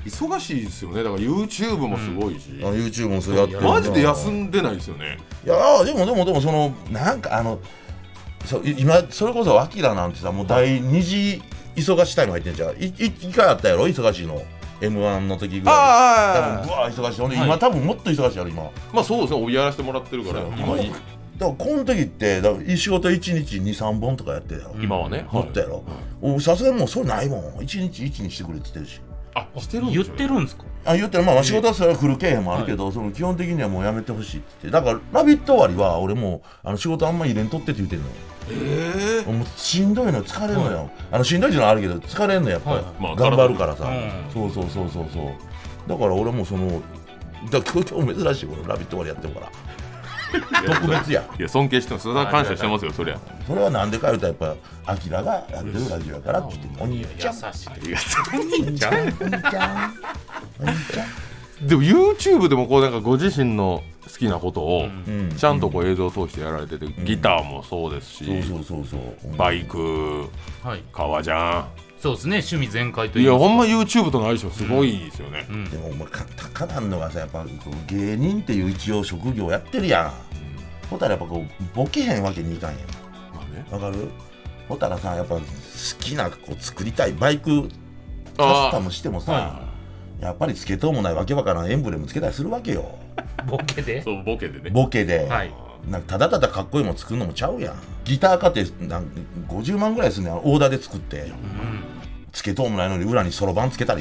忙しいですよね。だから YouTube もすごいし、 あの YouTube もそれやってるな。 マジで休んでないですよね。 いやでもでもでもそのなんかあのそう今それこそアキラなんてさもう第二次忙しいタイム入ってんじゃん。いい一回あったやろ忙しいの エムワン の時ぐらい。 ああ多分ぶわー忙しい。ほんではい今多分もっと忙しいやろ今。 まあそうですね、帯やらせてもらってるから今いいだからこの時ってだから仕事いちにちにさんぼんとかやってるやろ。 今はね、 もっとやろ。おさすがにもうそれないもん。いちにちいちにしてくれって言ってるし。 あしてるん言っですよね。 てるんですか。 あ言ってるまあまあ仕事はそれは来るけえへんもあるけど、その基本的にはもうやめてほしいって言って。だから「ラビット!」終わりは俺もうあの仕事あんまり入れんとってって言ってんのよ。 ええもうしんどいのよ疲れるのよ、あのしんどいっていうのはあるけど疲れるのやっぱり、 はいまあ頑張るからさ、 うんそうそうそうそうそうだから俺もそのだから今日珍しいこの「ラビット!」終わりやってるから特別や。 いや尊敬してます。それは感謝してますよそりゃ。 それはなんでか言うとやっぱアキラがやってるラジオやからって言ってお兄ちゃん優しい。 ありがとお兄ちゃんお兄ちゃんお兄ちゃんう。でも YouTube でもこうなんかご自身の好きなことをうんちゃんとこう映像を通してやられてて、ギターもそうですし、 そうそうそうそうバイク、 はい。 革ジャそうですね。趣味全開とン、いいうか。 やほんま YouTube との相性すごいですよね。 うんでもお前か高なんのがさやっぱこう芸人っていう一応職業やってるやん。ほたらやっぱこうボケへんわけにいかんやん。 まあね。 わかる？ほたらさやっぱ好きなこう作りたいバイクカあースタムしてもさ、 はやっぱりつけとうもないわけわからんエンブレムつけたりするわけよ。 ボケで。 そうボケでね。 ボケで、 はい。 なんかただただかっこいいもん作るのもちゃうやん。ギター買ってなんごじゅうまんぐらいすんねんオーダーで作ってうん。 つけとうもないのに裏にそろばんつけたり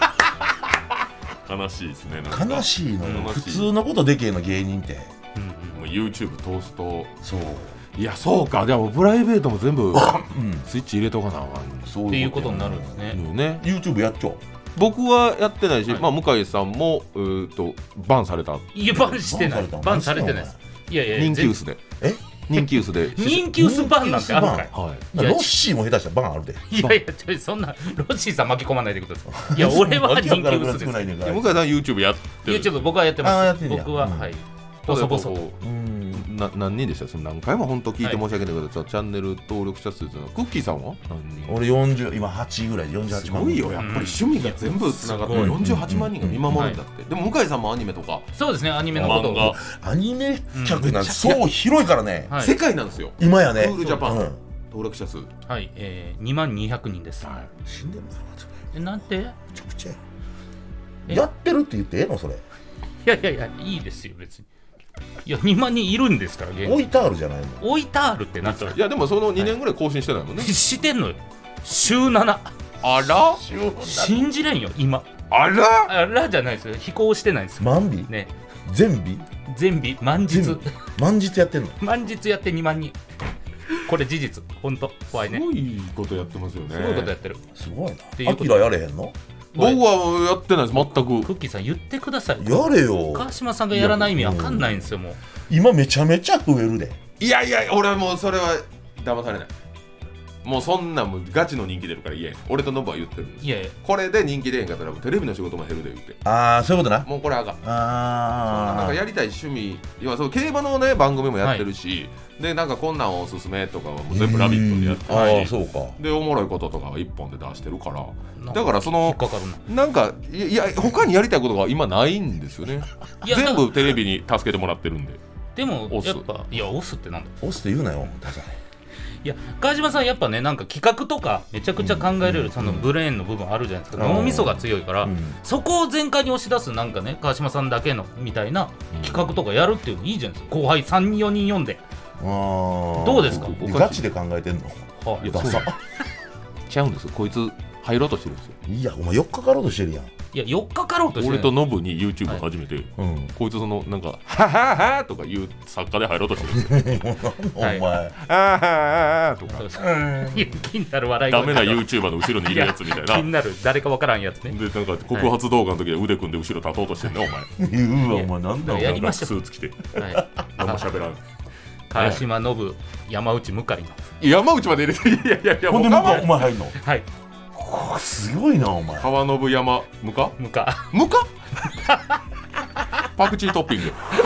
悲しいですね。なんなか悲しいのよ。 悲しい普通のことでけえの芸人ってうんもう YouTube 通すと、 そう、 いやそうか、でもプライベートも全部うん、 スイッチ入れとかなあかんそうっていうことになるんですね。 のよね。 YouTube やっちゃう。 僕はやってないし、 はいまあ向井さんもうーとバンされた。 いや、バンしてない。 バンバンされたのされてないです。いやいや、 人気薄でえ人気薄で人気薄バンなんてあるかい。 はいいやロッシーも下手したらバンあるで。 いやいや、ちょそんなロッシーさん巻き込まないでください。いや、俺は人気薄です。 ないねんから向井さん YouTube やってる。 YouTube 僕はやってます。 あーやってんねや僕は、 うんはい。細々と。 うんな何人でした？その何回も本当聞いて申し訳ないけど、ちょチャンネル登録者数っていうのはクッキーさんは何人？ 俺よんじゅう今はちぐらいでよんじゅうはちまん。 すごいよ、やっぱり趣味が全部つながってすごいよんじゅうはちまんにんが見守るんだって。でも向井さんもアニメとかそうですね、アニメのこと漫画を。 アニメ客なんてうんそう広いからね。 はい世界なんですよ。 今やね。 クールジャパンうん登録者数。 はい、えー、にまんにひゃくにんです。 死んでんだろえなんていめちゃくちゃやえやってるって言ってええのそれ。 やいやいや、いいですよ、別に。いや、にまんにんいるんですから、現置いてあるじゃないの。 置いてあるってなったらいやでもそのにねんぐらい更新してないもんね。 してんのよ。週なな。 あら信じれんよ、今。 あらあらじゃないですよ。飛行してないですよ。 万尾ね、 全尾全日、満日全。尾万日やってんの。 満日やってにまんにん。これ事実、ほんと、怖いね。 すごいことやってますよね。 すごいことやってる。 すごいていうことな。アキラやれへんの？ 僕はやってないです全く。 クッキーさん言ってください。 やれよ。 川島さんがやらない意味わかんないんですよ、もう。 今めちゃめちゃ増えるで。 いやいや俺はもうそれは騙されない。もうそんなもうガチの人気出るから言えん。俺とノブは言ってるんです。 いやいや、 これで人気出へんかったらテレビの仕事も減るで言って。 ああそういうことな。 もうこれあかん。なんああ。 かやりたい趣味、要はその競馬のね番組もやってるし、でなんかこんなんおすすめとかはもう全部ラビットでやってあるし、 あそうか。 でおもろいこととかは一本で出してるから、 なだからそ引っのかかるな。 なんかいやいや他にやりたいことが今ないんですよね。 いや全部テレビに助けてもらってるんで。 でも押すやっぱいや押すってなんだ。 押すって言うなよ。ダサい。 いや川島さんやっぱねなんか企画とかめちゃくちゃ考えれるそのブレーンの部分あるじゃないですか、 うん脳みそが強いから、 うんそこを全開に押し出すなんかね川島さんだけのみたいな企画とかやるっていうのいいじゃないですか。後輩さん、よにん呼んで、 あーどうですかガチで考えてんの？ はいやダサ。 ちゃうんですよ。こいつ入ろうとしてるんですよ。 いやお前よっかかろうとしてるやん。 いやよっかかろうとしてる俺とノブに YouTube 始めて、 うん。 こいつそのなんか「ははは」とか言う作家で入ろうとしてるんですよ。 お前。 はいあははとかそうそういや気になる笑いダメな言 YouTuber の後ろにいるやつみたいな。 気になる誰かわからんやつね。 でなんか告発動画の時は腕組んで後ろ立とうとしてんねお前。 言うわお前なんだお前。 やりましょうスーツ着てはい、 何も喋らん。 川島信山内向井の山内まで入れていやいやいやほんで向こうもう川お前入んの？ はいこすごいなお前。 川信山向か向か向かパクチートッピング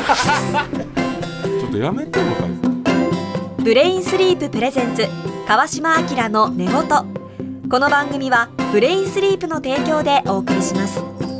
ちょっとやめて向かブレインスリーププレゼンツ川島明の寝言。この番組はブレインスリープの提供でお送りします。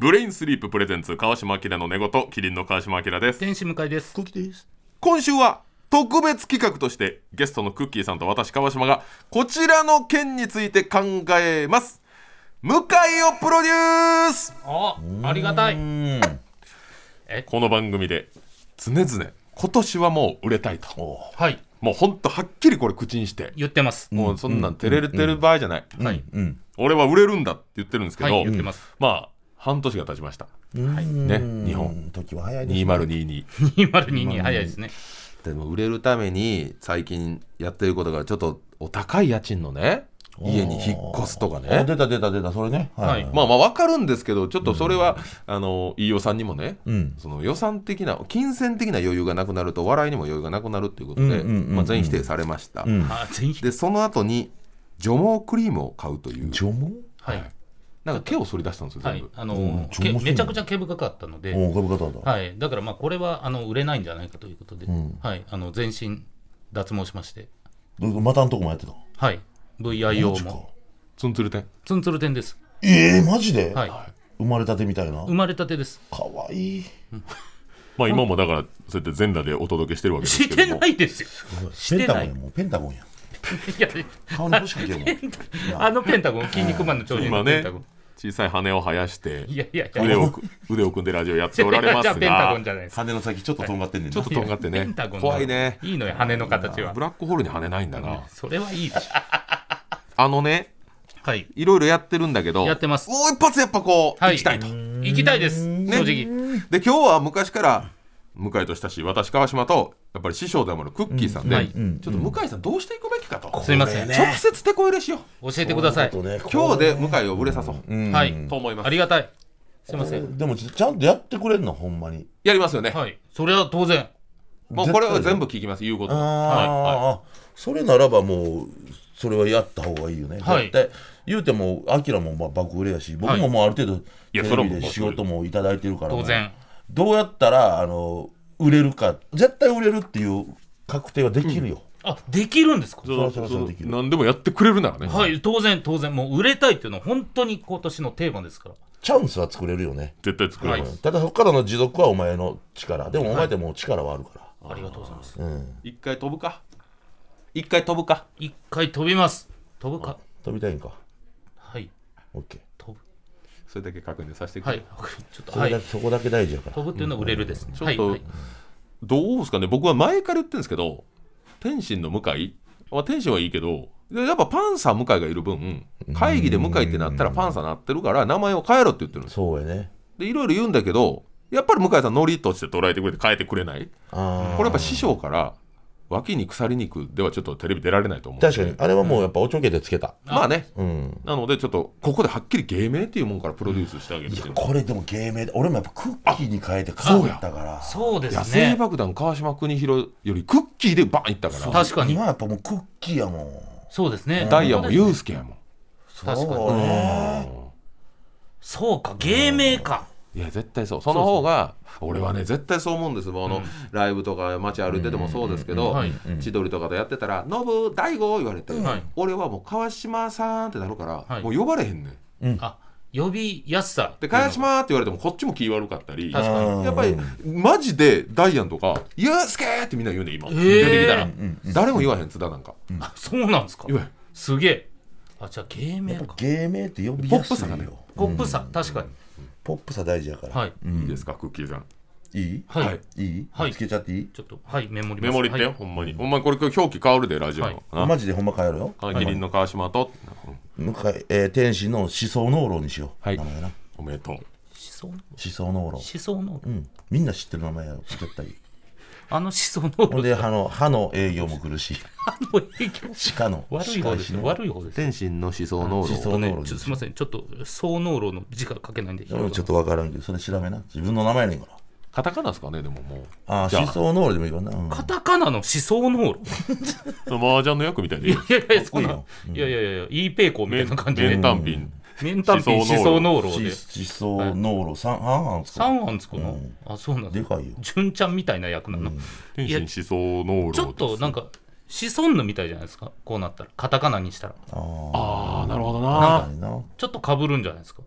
ブレインスリーププレゼンツ川島明の寝言、キリンの川島明です。 天使向井です。 空気です。 今週は特別企画としてゲストのクッキーさんと私川島がこちらの件について考えます。向井をプロデュース。 あ、ありがたい。 この番組で常々今年はもう売れたいと、 はい、 もうほんとはっきりこれ口にして言ってます。 もうそんなん照れてる場合じゃない、 はい、 うん俺は売れるんだって言ってるんですけど、 はい、言ってます。 まあ半年が経ちました、 はいね、日本時は早いですね。 にせんにじゅうににせんにじゅうに早いですね。 でも売れるために最近やってることがちょっとお高い家賃のね家に引っ越すとかあね。 出た出た出たそれね。 はいまあまあ分かるんですけど、ちょっとそれは、うん、あの飯尾さんにもね、うん、その予算的な金銭的な余裕がなくなると笑いにも余裕がなくなるっていうことで、まあ、全否定されました、うん、でその後に除毛クリームを買うという。 除毛、 はい、 なんか毛を剃り出したんですよ全部、 はい、あのー、めちゃくちゃ毛深かったので、はい、だからまあこれはあの売れないんじゃないかということで、うん、はい、あの全身脱毛しまして。 またんとこもやってた。 はい、 ブイアイオー もツンツルテンツンツルテンです。 えー、マジで、 はい、 生まれたてみたいな。 生まれたてです。 かわいい、 うん、まあ今もだからそうやって全裸でお届けしてるわけですけども。 してないですよ。 ペンタゴンやもうペンタゴンや。 いや顔に欲しくてもあのペンタゴン、筋肉マンの超人のペンタゴン、 今ね小さい羽を生やしていやいやいや腕を腕を組んでラジオやっておられますが、 ペンタゴンじゃないです。 羽の先ちょっととんがってんねんな。 ちょっととんがってね。 ペンタゴン怖いね。 いいのよ羽の形は。 ブラックホールに羽ないんだな。 それはいいでしょ。 あのね、 はい、 いろいろやってるんだけど、 やってます。 もう一発やっぱこう、はい、行きたいと。 行きたいです、ね、正直。 で今日は昔から向井と親しい私川島とやっぱり師匠でもあるクッキーさんで、うんはい、ちょっと向井さんどうしていくべきかと、 すいません、 直接手こ入れしよう。教えてください。 ね、今日で向井を売れさそう、うん、 はい、 と思います。 ありがたい。すいません。 でもちゃんとやってくれるのほんまに。 やりますよね。 はい、それは当然。 もうこれは全部聞きます、言うことは、 はいはい、それならばもうそれはやった方がいいよね、はい、絶対言うてもアキラもまあ爆売れやし、僕ももうある程度テレビで仕事もいただいてるから、 当然どうやったらあの売れるか、絶対売れるっていう確定はできるよ、 うん、あ、できるんですか。 そうそうそう、何でもやってくれるならね。 はい、当然当然、もう売れたいっていうのは本当に今年のテーマですから。 チャンスは作れるよね、 絶対作れる、はい、 ただそこからの持続はお前の力でも、お前でも力はあるから、 はい、ありがとうございます、 うん、一回飛ぶか一回飛ぶか一回飛びます。飛ぶか、 飛びたいんか。 はい、 オッケー、 飛ぶ。 それだけ確認させてくれ、はい、 ちょっとそれだ、はい、そこだけ大事やから。 飛ぶっていうのは売れるですね、 うん、ちょっと、はい、どうですかね。僕は前から言ってるんですけど、天心の向井、まあ、天心はいいけどやっぱパンサー向井がいる分、会議で向井ってなったらパンサーなってるから名前を変えろって言ってるんです。 そうやね。 でいろいろ言うんだけど、やっぱり向井さんノリとして捉えてくれて変えてくれない。あ、これやっぱ師匠から脇に腐り肉ではちょっとテレビ出られないと思う。 確かにあれはもうやっぱおちょけでつけた、 うん、まあね、 うん、 なのでちょっとここではっきり芸名っていうもんからプロデュースしてあげるっていう、 いやこれでも芸名で俺もやっぱクッキーに変えて変わったから。 そうですね、 野生爆弾川島邦弘よりクッキーでバンいったから。 確かに今やっぱもうクッキーやもん。 そうですね、 ダイヤもユースケやもん。 確かに、ね、そうか、芸名か、 いや絶対そう、その方が俺はね絶対そう思うんです。もうあの、うん、ライブとか街歩いててもそうですけど、千鳥とかでやってたらノブ大悟言われて、はい、俺はもう川島さんってなるから、はい、もう呼ばれへんねん、うん、あ、 呼びやすさで川島って言われてもこっちも気悪かったり、 確かにやっぱりマジでダイアンとかユースケーってみんな言うね今、えー、出てきたら、うん、誰も言わへん津田なんか、 うん、あ、そうなんですか。 言わへん、 すげえ。あ、じゃあ芸名か。 芸名って呼びやすいよ。ポップさがね、 ポップさ、うん、確かにポップさ大事やから、 はい、 うん、いいですかクッキーさん。 いい、 はい、 いい、 はい、 つけちゃっていい。 ちょっと、はい、メモリメモリってよ、はい、ほんまにほんまにこれ表記変わるでラジオの、 はい、マジでほんま変わるよ。 キリンの川島と、 向井、えー、天使の思想濃炉にしよう、 はい、 名前な。 おめでとう。 思想思想濃炉、 思想濃炉、 うん、みんな知ってる名前やろ絶対。 あの思想濃炉ほんで歯の歯の営業も来るし、 歯の営業鹿の悪い方ですね、悪い方です。 天心の思想濃炉、 思想濃炉、すみません、ちょっと総濃炉の字が書けないんで、ちょっと分からんけどそれ調べな、自分の名前やねんから。 カタカナですかね。でももうああ、思想濃炉でもいいかな、うん、 カタカナの思想濃炉麻雀の役みたいでいやいやいや、そんな、いやいやいや、イーペイコーみたいな感じで、 メンタンピンメンタンピン思想濃炉で、 思想濃炉さんあんつくさんあんつくの、うん、あ、そうなんでかいよ、 純ちゃんみたいな役なの、うん、 天心思想濃炉、 ちょっとなんかシソンヌみたいじゃないですか、こうなったらカタカナにしたら。 ああ、なるほどな。 なんかちょっとかぶるんじゃないですか。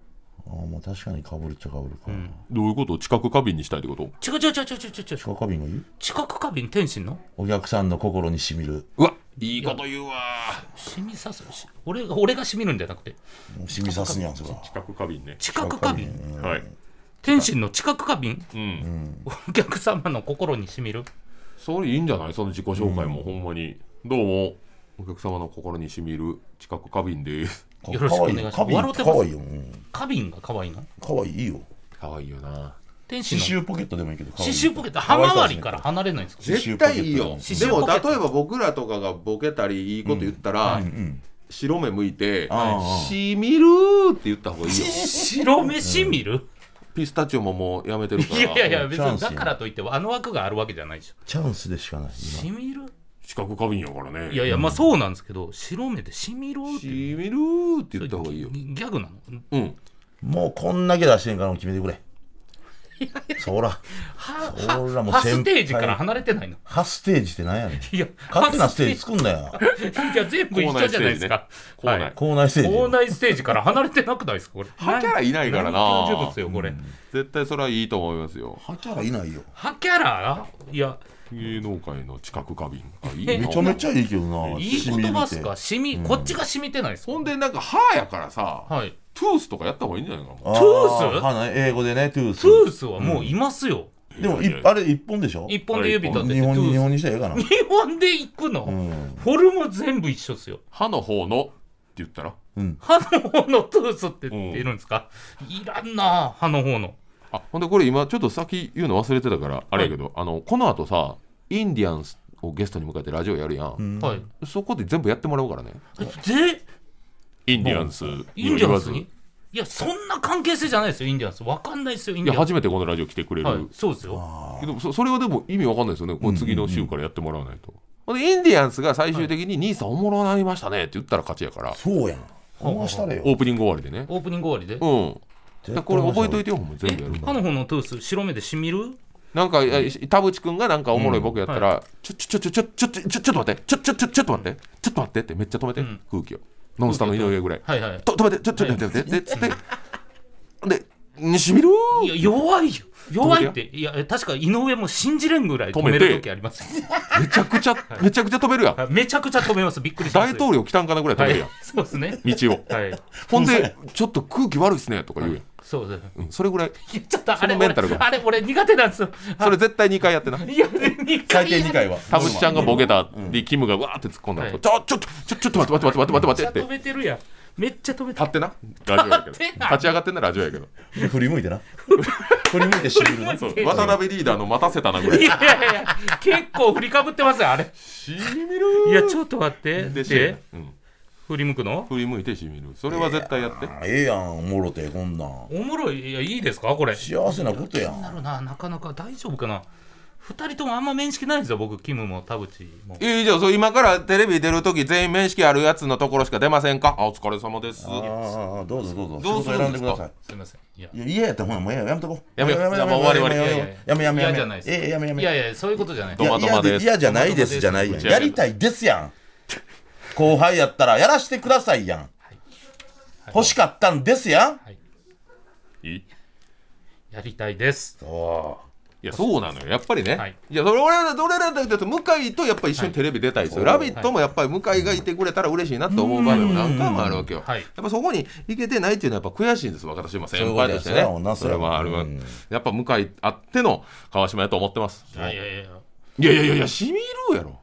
あーまあ確かにかぶるっちゃかぶるか、 うんどういうこと？知覚過敏にしたいってこと？ 違う違う違う違う違う違う知覚過敏がいい？ 知覚過敏天心のお客さんの心にしみる。 うわいいこと言うわ。 染みさすし俺が俺が染みるんじゃなくてしみさすにゃんそれは。 知覚過敏ね。 知覚過敏はい。 天心の知覚過敏うん。 お客様の心に染みるそれいいんじゃない？その自己紹介もほんまに、どうもお客様の心にしみる知覚過敏です。 よろしくお願いしますかわいい笑ってますかわいいよ、うん、 過敏が可愛いのかわいいよ。 可愛いよな。 天心の刺繍ポケットでもいいけど、 刺繍ポケット歯周りから離れないんですか？ 絶対いいよ。 刺でも繍ポケット例えば僕らとかがボケたりいいこと言ったら、 うんうん白目向いてああしみるーって言った方がいいよ。 白飯見る、 ピスタチオももうやめてるから。 いやいやいや別チャンスやにだからといってあの枠があるわけじゃないでしょ。 チャンスでしかないしみる知覚過敏やからね。 いやいやまあそうなんですけど白目でしみるっしてみるーって言った方がいいよ。 ギャグなのうん。 今。もうこんだけ出してんから決めてくれ。そらはそらもうはス先輩テージから離れてないのハステージってなんやねん。 いや勝手なステージ作んなよ。 いや全部一緒じゃないですか。 校内はい校内ステージ校内ステージから離れてなくないですかこれ。 ハキャラいないからな何教授物よこれ。 絶対それはいいと思いますよ。 ハキャラいないよ。 ハキャラいや芸能界の知覚過敏。あいいえなめちゃめちゃいいけどな。 いい言葉っすしみるかしみこっちが染みてないですか。 ほんでなんか歯やからさ、 はい。 トゥースとかやった方がいいんじゃないかな。 て。 トゥースあー英語でね、トゥース。 トゥースはもういますよ。 でもいやいやいあれ一本でしょ。 一本で指立てて日本に日トゥー本にしたらええかな。 ス日本で行くの、 うんフォルム全部一緒っすよ。 歯の方のって言ったらうん。 歯の方のトゥースって言ってるんですか、いらんな歯の方の。 あほんでこれ今ちょっと先言うの忘れてたからあれやけど、あのこの後さインディアンスをゲストに迎えてラジオやるやん、 うんはい。 そこで全部やってもらうからね。 でインディアンスインディアンスににいやそんな関係性じゃないですよインディアンスわかんないですよインいやディアンス。 初めてこのラジオ来てくれる、 はいそうですよ。 あけど そ, それはでも意味わかんないですよね。これ次の週からやってもらわないと、ほんでインディアンスが最終的に兄さんおもろなりましたねって言ったら勝ちやから、 ーそうやん。思わしたれよ。 オープニング終わりでね。 オープニング終わりでうんだからこれ覚えといてよ、もう全え部やる歯の方のトゥース白目でしみるなんかい田淵くんがなんかおもろい僕やったら、ちょちょちょちょちょちょちょちょっと待ってちょちょちょちょっと待ってちょっと待ってってめっちゃ止めて、 うん空気をノンスタの井上ぐらいはいはい。 と止めてちょちょちょちょちょちょつってでにしみるいや弱いよ弱いっていや確か井上も信じれんぐらい止める時ありますよ。 めちゃくちゃめちゃくちゃ止めるやん。 めちゃくちゃ止めますびっくりします大統領来たんかなぐらい止はいめるやん、 そうですね道をはいほんでちょっと空気悪いっすねとか言うやん、 そうです。 うん、それぐらいいやちょっとあそれのメンタルが俺あれ俺苦手なんですよ。 それ絶対にかいやってな。 いやにか最い低にかいは。 田淵ちゃんがボケたでキムがわーって突っ込んだら、 はいちょちょちょちょちょっと待って待って待って待って待ってめっちゃ止めてるやんめっちゃ止めて立ってなラジオやけど立ってない立ち上がってんなラジオやけどで振り向いてな。振り向いてしみるな。 そう渡辺リーダーの待たせたなぐらいいやいやいや結構振りかぶってますよあれ。 しみるいやちょっと待ってでしでうん、 振り向くの振り向いてしみるそれは絶対やって。 あええやん、おもろてこんなん。 おもろいいやいいですかこれ。 幸せなことや。 なんるななかなか大丈夫かな。二人ともあんま面識ないんですよ僕キムも田淵も。 いいじゃんそう今からテレビ出るとき全員面識あるやつのところしか出ませんか。あお疲れ様です。 ああ、どうぞどうぞ。 どうするんですか仕事選んでください。 すいませんいやいや、嫌やったらほなもうええややめとこう。 やめようやめやめもう終わり終わりやめやめやめやめやめ嫌じゃないですええやめやめいやいやそういうことじゃない。 トマトマです嫌じゃないですじゃないやん。 打ち上げやりたいですやん。後輩やったらやらしてくださいやん。欲しかったんですやん。 いいやりたいです。 そいやそうなのよやっぱりね、 はいい、やそれ俺ら俺らだと向井とやっぱ一緒にテレビ出たいですよ、 はいラビット!」もやっぱり向井がいてくれたら嬉しいなと思う場面も何回もあるわけよ、 はいやっぱそこに行けてないっていうのはやっぱ悔しいんです私も先輩としてそういうことやそうやもんねなそれもある、 うんやっぱ向井あっての川島やと思ってます。 いやいやいやいやいやいやいやしみるやろ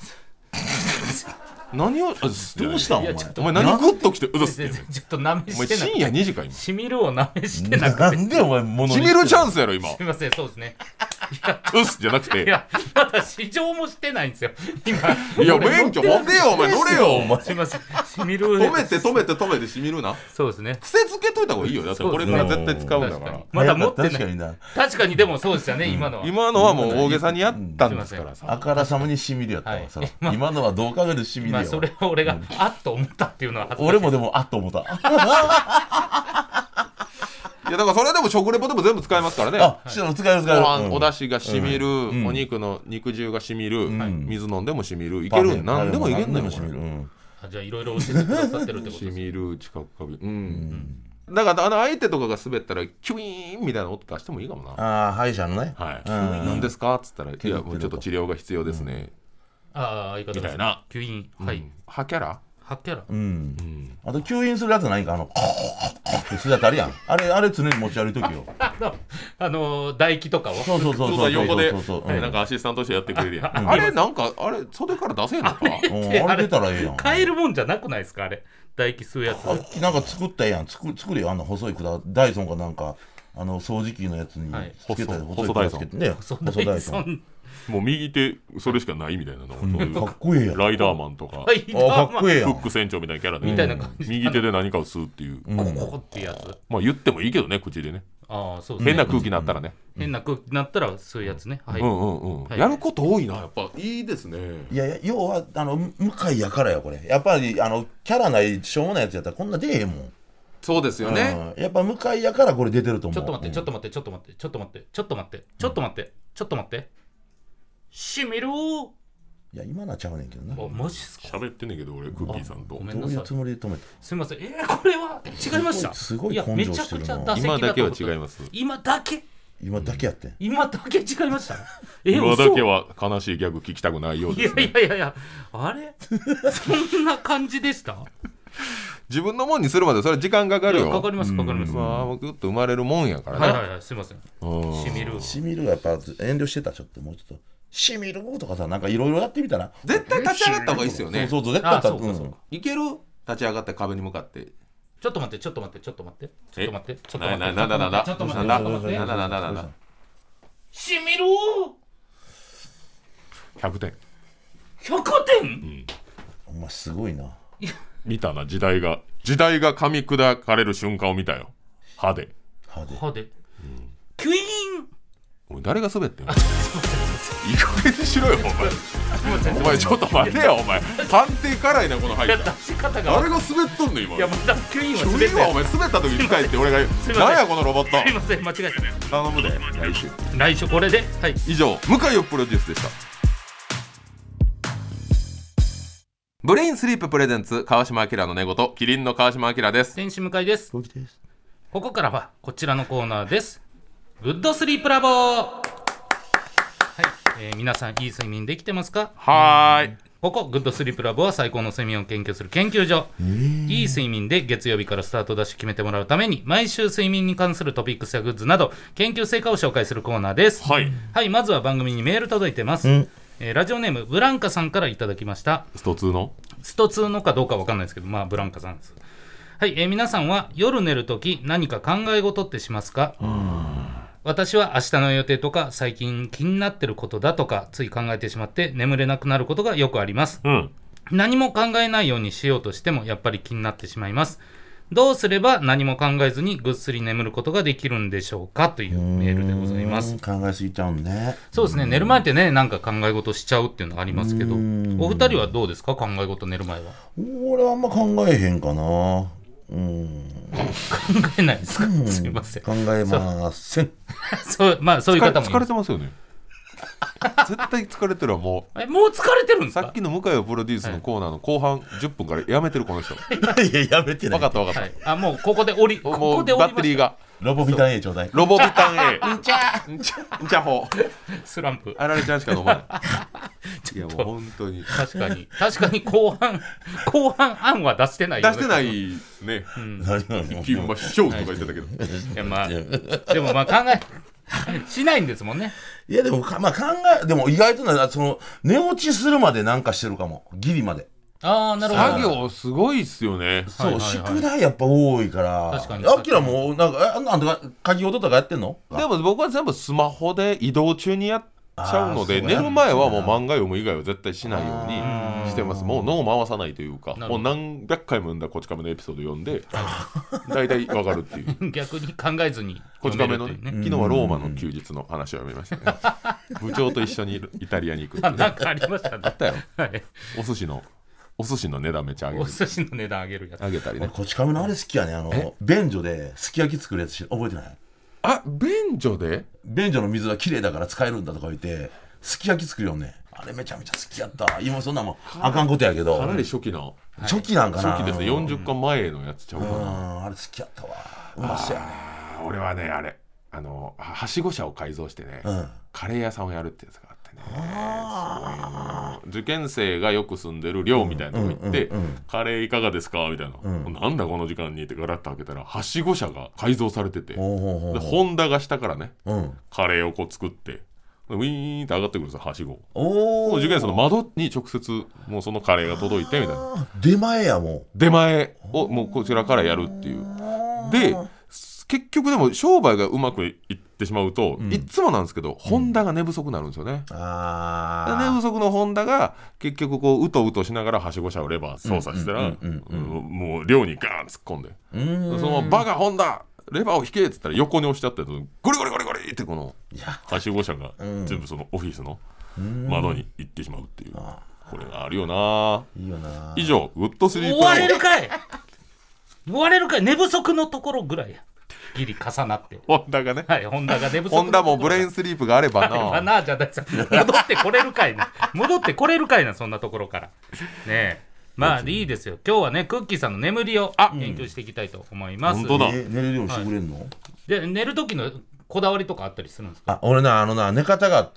何をあすどうしたんお前いやちょっとお前何グッときてうざすちょっとなめお前してな深夜にじか今しみるをなめしてうなくてなんでお前物しみるチャンスやろ今すみませんそうですねうっすじゃなくていやまだ試乗もしてないんですよ今いや免許持てよお前乗れよお前すみませんしみる止めて止めて止めてしみるなそうですね癖つけといた方がいいよだってこれから絶対使うんだから確かにまだ持ってない確かにな。 確かにでもそうでしたね今のは今のはもう大げさにやったんですからうんさあからさまにしみるやったわ、 はいそら今のはどう考えてしみるよ、 まあそれは俺があっと思ったっていうのは恥ずかしい俺もでもあっと思ったいやだからそれでも食レポでも全部使えますからね。 あ、し使える使える、 ご飯、 うんお出汁がしみる、 んお肉の肉汁がしみる、 ん水飲んでもしみる、いける何でもいけんのよ何でもしみる、うんあじゃあいろいろ教えてくださってるってことしですみる近くかびうん、 だからあの相手とかが滑ったらキュイーンみたいな音出してもいいかもな。 ああ歯医者のね、 はい、 うん何ですかっつったら、いやケロケロともうちょっと治療が必要ですね、 ああ相方ですみたいな吸引はい、 うん歯キャラ、 はっキャラうんうんあと吸引するやつないんかあのってするやつあるやんあれあれ常に持ち歩いときよあのあの唾液とかをそうそうそうそうそう横でそうそうそうなんかアシスタントしてやってくれるやん、 うんあれなんかあれ袖から出せんのかうんあれ出たらええやん買えるもんじゃなくないですかあれ唾液吸うやつあなんか作ったらええやん作作れよあんな細い管ダイソンかなんかあの掃除機のやつにはいつけたり、 細細い管つけてねそ細ダイソンもう右手それしかないみたいなの、 うんそういうかっこええやんライダーマンとか、 はいあかっこええやんフック船長みたいなキャラで、 みたいな感じ右手で何かを吸うっていう、 うんここってやつまあ言ってもいいけどね口でね、 ああそうですね変な空気になったらね、 変な空気になったらそういうやつねはい、 うんうんうん、 はいやること多いなやっぱいいですね。 いやいや要はあの向井やからよこれやっぱりあのキャラないしょうもないやつやったらこんな出えへんもんそうですよね、 うんやっぱ向井やからこれ出てると思うちょっと待ってちょっとと待ってちょっと待ってちょっと待ってちょっと待ってちょっと待ってちょっと待ってしみるーいや今のはちゃうねんけどなあマジっすか喋ってんねんけど俺クッキーさんとごめんなさいどういうつもりで止めたすみませんえー、これは違いましたすごいやすごい根性してるなめちゃくちゃ打席今だけはと思った違います。 今だけ今だけやってん今だけ違いましたえ今だけはは悲しいギャグ聞きたくないよういやですね。 いやいやいやあれそんな感じでした自分のもんにするまでそれ時間かかるよ。 いやかかりますかかります、 まあぐっと生まれるもんやからね。 はいはいはいすみませんうんしみるしみるはやっぱ遠慮してたちょっともうちょっとしみるとかさなんかいろいろやってみたら絶対立ち上がった方がいいですよね。 そうそうそう絶対あ立つそうかそうかいける？立ち上がって壁に向かって。 ちょっと待ってちょっと待ってちょっと待ってちょっと待ってちょっと待ってなななななちょっと待ってなちょっと待ってななななななしみるひゃくてん。 ひゃくてんお前すごいな見たな時代が時代が噛み砕かれる瞬間を見たよ。歯で。 歯で歯でキュイーンおい誰が滑ってんの？いい加減にしろよお前。 すみませんお前ちょっと待てよお前。判定辛いなこの歯医いや者。 出し方が誰が滑っとんの今。 いやまだキュイーンは急滑ってにはお前滑った時に帰って俺がすいません何やこのロボットすいません間違え頼むで来週。 た来週これではい以上向井をプロデュースでした。ブレインスリーププレゼンツ川島明の寝言キリンの川島明です。 天使向井です動きですここからはこちらのコーナーですグッドスリープラボはい、えー皆さんいい睡眠できてますか？ はーい。 ここグッドスリープラボは最高の睡眠を研究する研究所、いい睡眠で月曜日からスタートダッシュ決めてもらうために毎週睡眠に関するトピックスやグッズなど研究成果を紹介するコーナーです。 はい。 はいまずは番組にメール届いてます、 うんえーラジオネームブランカさんからいただきました。 ストツーのストツーのかどうかわかんないですけどまあブランカさんです。はい、えー皆さんは夜寝るとき何か考え事ってしますか？私は明日の予定とか最近気になってることだとかつい考えてしまって眠れなくなることがよくあります。 うん。 何も考えないようにしようとしてもやっぱり気になってしまいます。どうすれば何も考えずにぐっすり眠ることができるんでしょうかというメールでございますうん。考えすぎちゃうんねそうですね寝る前ってねなんか考え事しちゃうっていうのがありますけどおうん二人はどうですか考え事寝る前は俺はあんま考えへんかなうん考えないですか、すいません考えませんそうまあそういう方もい疲れますてますよね。絶対疲れてるわもえもう疲れてるんでう。 すかさっきの向井をプロデュースのコーナーの後半じゅっぷんからやめてるこの人。 いややめてない分かった分かっはい、あもうここで降りこた。もうこで降りましたバッテリーがロボビタン A ちょうだいロボビタン A。んちゃんちゃんちゃほ。 スランプあられちゃんしか飲まない。いやもう本当に確かに確かに後半後半案は出してないよね出してないね。 何が行きましょうとか言ってたけど。 いやまあでもまあ考えしないんですもんねいやでもか、まあ、考えでも意外となその寝落ちするまでなんかしてるかもギリまでああなるほど作業すごいっすよね。 そう、 はいはいはい宿題やっぱ多いから確かにアキラもなんかえあんた書き事とかやってんのでも僕は全部スマホで移動中にやっちゃうのであーそう寝る前はもう漫画読む以外は絶対しないようあーにしてます。もう脳を回さないというかなるほどもう何百回も読んだこち亀のエピソード読んで大体わかるっていう逆に考えずにこち亀のね読めるっていうね昨日はローマの休日の話を読みましたね。部長と一緒にイタリアに行くっていうねあなんかありましたねあったよ。 はいお寿司のお寿司の値段めっちゃ上げるお寿司の値段上げるやつ上げたりね。 俺こち亀のあれ好きやねあの便所ですき焼き作るやつし覚えてないあ便所で便所の水はきれいだから使えるんだとか言ってすき焼き作るよねあれめちゃめちゃ好きやったわ。今そんなもんあかんことやけどかなり初期な初期なんかな。 初期ですね。よんじゅっかんまえのやつちゃうかな。 うんあれ好きやったわ。うまそうやね。 あ俺はねあれあのはしご車を改造してね、 うんカレー屋さんをやるってやつがあってね、すごいな。受験生がよく住んでる寮みたいなとこ行って、 うんうんうんうんカレーいかがですかみたいな、 うんなんだこの時間にってガラッと開けたらはしご車が改造されてて、 ほうほうほうでホンダが下からねうんカレーをこう作ってウィーンって上がってくるんですよはしご。 おお受験生の窓に直接もうそのカレーが届いてみたいな出前やもん。 出前をもうこちらからやるっていうで結局でも商売がうまくいってしまうと、うん、いつもなんですけど、うん、ホンダが寝不足になるんですよね。 あ寝不足のホンダが結局こううとうとしながらはしご車をレバー操作したらもう寮にガーン突っ込んでうんそのバカホンダレバーを引けって言ったら横に押しちゃってゴリゴリゴリゴリってこのはしご車が全部そのオフィスの窓に行ってしまうっていうこれがあるよないいよな。 以上グッドスリープ終われるかい終われるかい。寝不足のところぐらいやギリ重なってホンダがねはいホンダが寝不足ホンダもブレインスリープがあればなあればなじゃあ戻ってこれるかいな戻ってこれるかいなそんなところからねえまあいいですよ。今日はねクッキーさんの眠りを研究していきたいと思います、 うん、本当だ、 え寝れるようにしてくれんの、はい、 で寝る時のこだわりとかあったりするんですか。 あ俺なあのな寝方があって、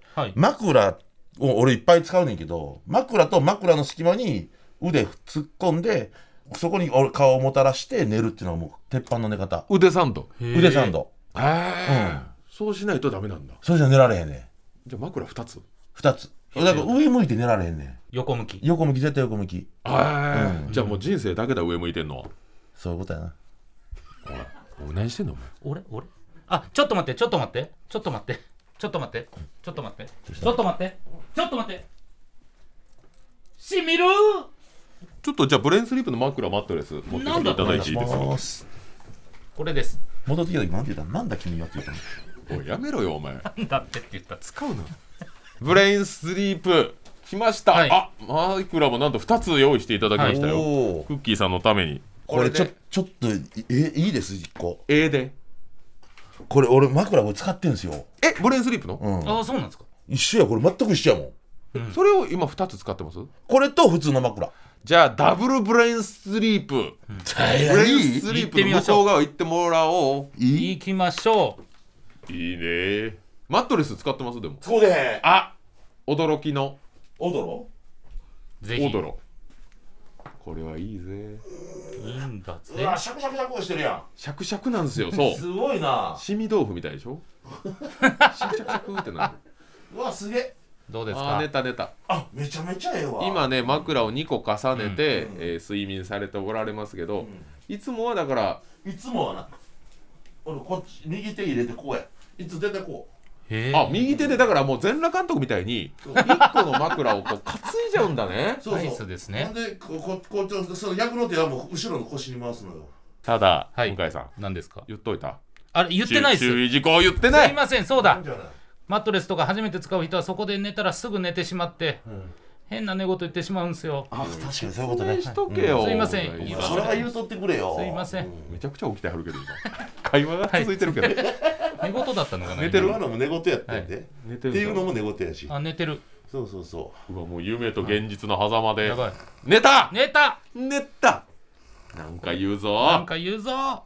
はい、枕を俺いっぱい使うねんけど枕と枕の隙間に腕突っ込んでそこに俺顔をもたらして寝るっていうのはもう鉄板の寝方。 腕サンド腕サンドへえ、うん、そうしないとダメなんだ。 それじゃ寝られへんねん。 じゃあ枕ふたつふたつだから上向いて寝られへんねん。 横向き横向き絶対横向き。 あ、うん、じゃあもう人生だけだ上向いてんのはそういうことやな。 おい何してんのお前俺俺あちょっと待ってちょっと待ってちょっと待ってちょっと待ってちょっと待ってちょっと待ってちょっと待ってしみる。 ちょっとじゃあブレインスリープの枕マットレス持ってきていただいていいですか。 これです。 戻ってきた時なんて言ったの。なんだ君はって言ったの。おいやめろよお前。 なんだってって言った。 使うな。ブレインスリープ来ました、はい、あ枕もなんとふたつ用意していただきましたよ、はい、クッキーさんのために。 これちょちょっとえいいですいっこ。 ええでこれ俺枕これ使ってんすよ。 えブレインスリープの、 うん、あそうなんですか。 一緒やこれ全く一緒やもん、 うん、それを今ふたつ使ってます。 これと普通の枕。 じゃあダブルブレインスリープ、うん、ブレインスリープの向こう側行ってもらおう。 い行きましょう。いいね。マットレス使ってます。でもそうであ驚きのオドロぜひオドロこれはいいぜ。 いいんだぜ。 うわシャクシャクシャクしてるやん。 シャクシャクなんですよ。そうすごいな。 しみ豆腐みたいでしょシャクシャクシャクってなる。 うわすげえ。 どうですか。 あ寝た寝た。 あめちゃめちゃええわ。 今ね枕をにこ重ねて、うんえー、睡眠されておられますけど、うん、いつもはだからいつもはな俺こっち右手入れてこうや。いつ出てこう。 へあ右手でだからもう全裸監督みたいにいっこの枕をこう担いじゃうんだね。 そうそうナイスですね。 なんでこここちょその逆の手はもう後ろの腰に回すのよ。 ただ、 はい、 向井さん何ですか。 言っといた。 あれ言ってないです。 注意事項言ってない。 すいませんそうだ。マットレスとか初めて使う人はそこで寝たらすぐ寝てしまって、うん、変な寝言言ってしまうんですよ。 あ確かにそういうことね。 しとけよ、 うん、すいません。 それは言うとってくれよ。 すいません、うん、 めちゃくちゃ起きてはるけど今会話が続いてるけど、はい、 寝言だったのかな。 寝てる。 今のも寝言やってんで、はい、 寝てるっていうのも寝言やし。 あ寝てる。 そうそうそう。 うわもう夢と現実の狭間で、 やばい。 寝た寝た寝たなんか言うぞなんか言うぞ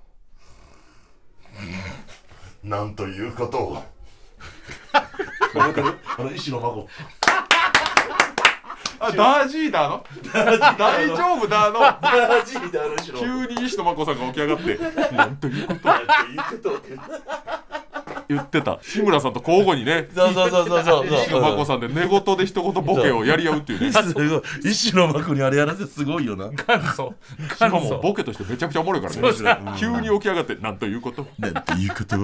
なんということをあの石の孫あダージーだの大丈夫だのダージーだの急に石野真子さんが起き上がってなんということなんということ言ってた。志村さんと交互にねそうそうそうそうそう石野真子さんで寝言で一言ボケをやり合うっていうね。 すごい石野真子にあれやらせすごいよな。 元祖しかもボケとしてめちゃくちゃおもろいからね。急に起き上がってなんということなんということ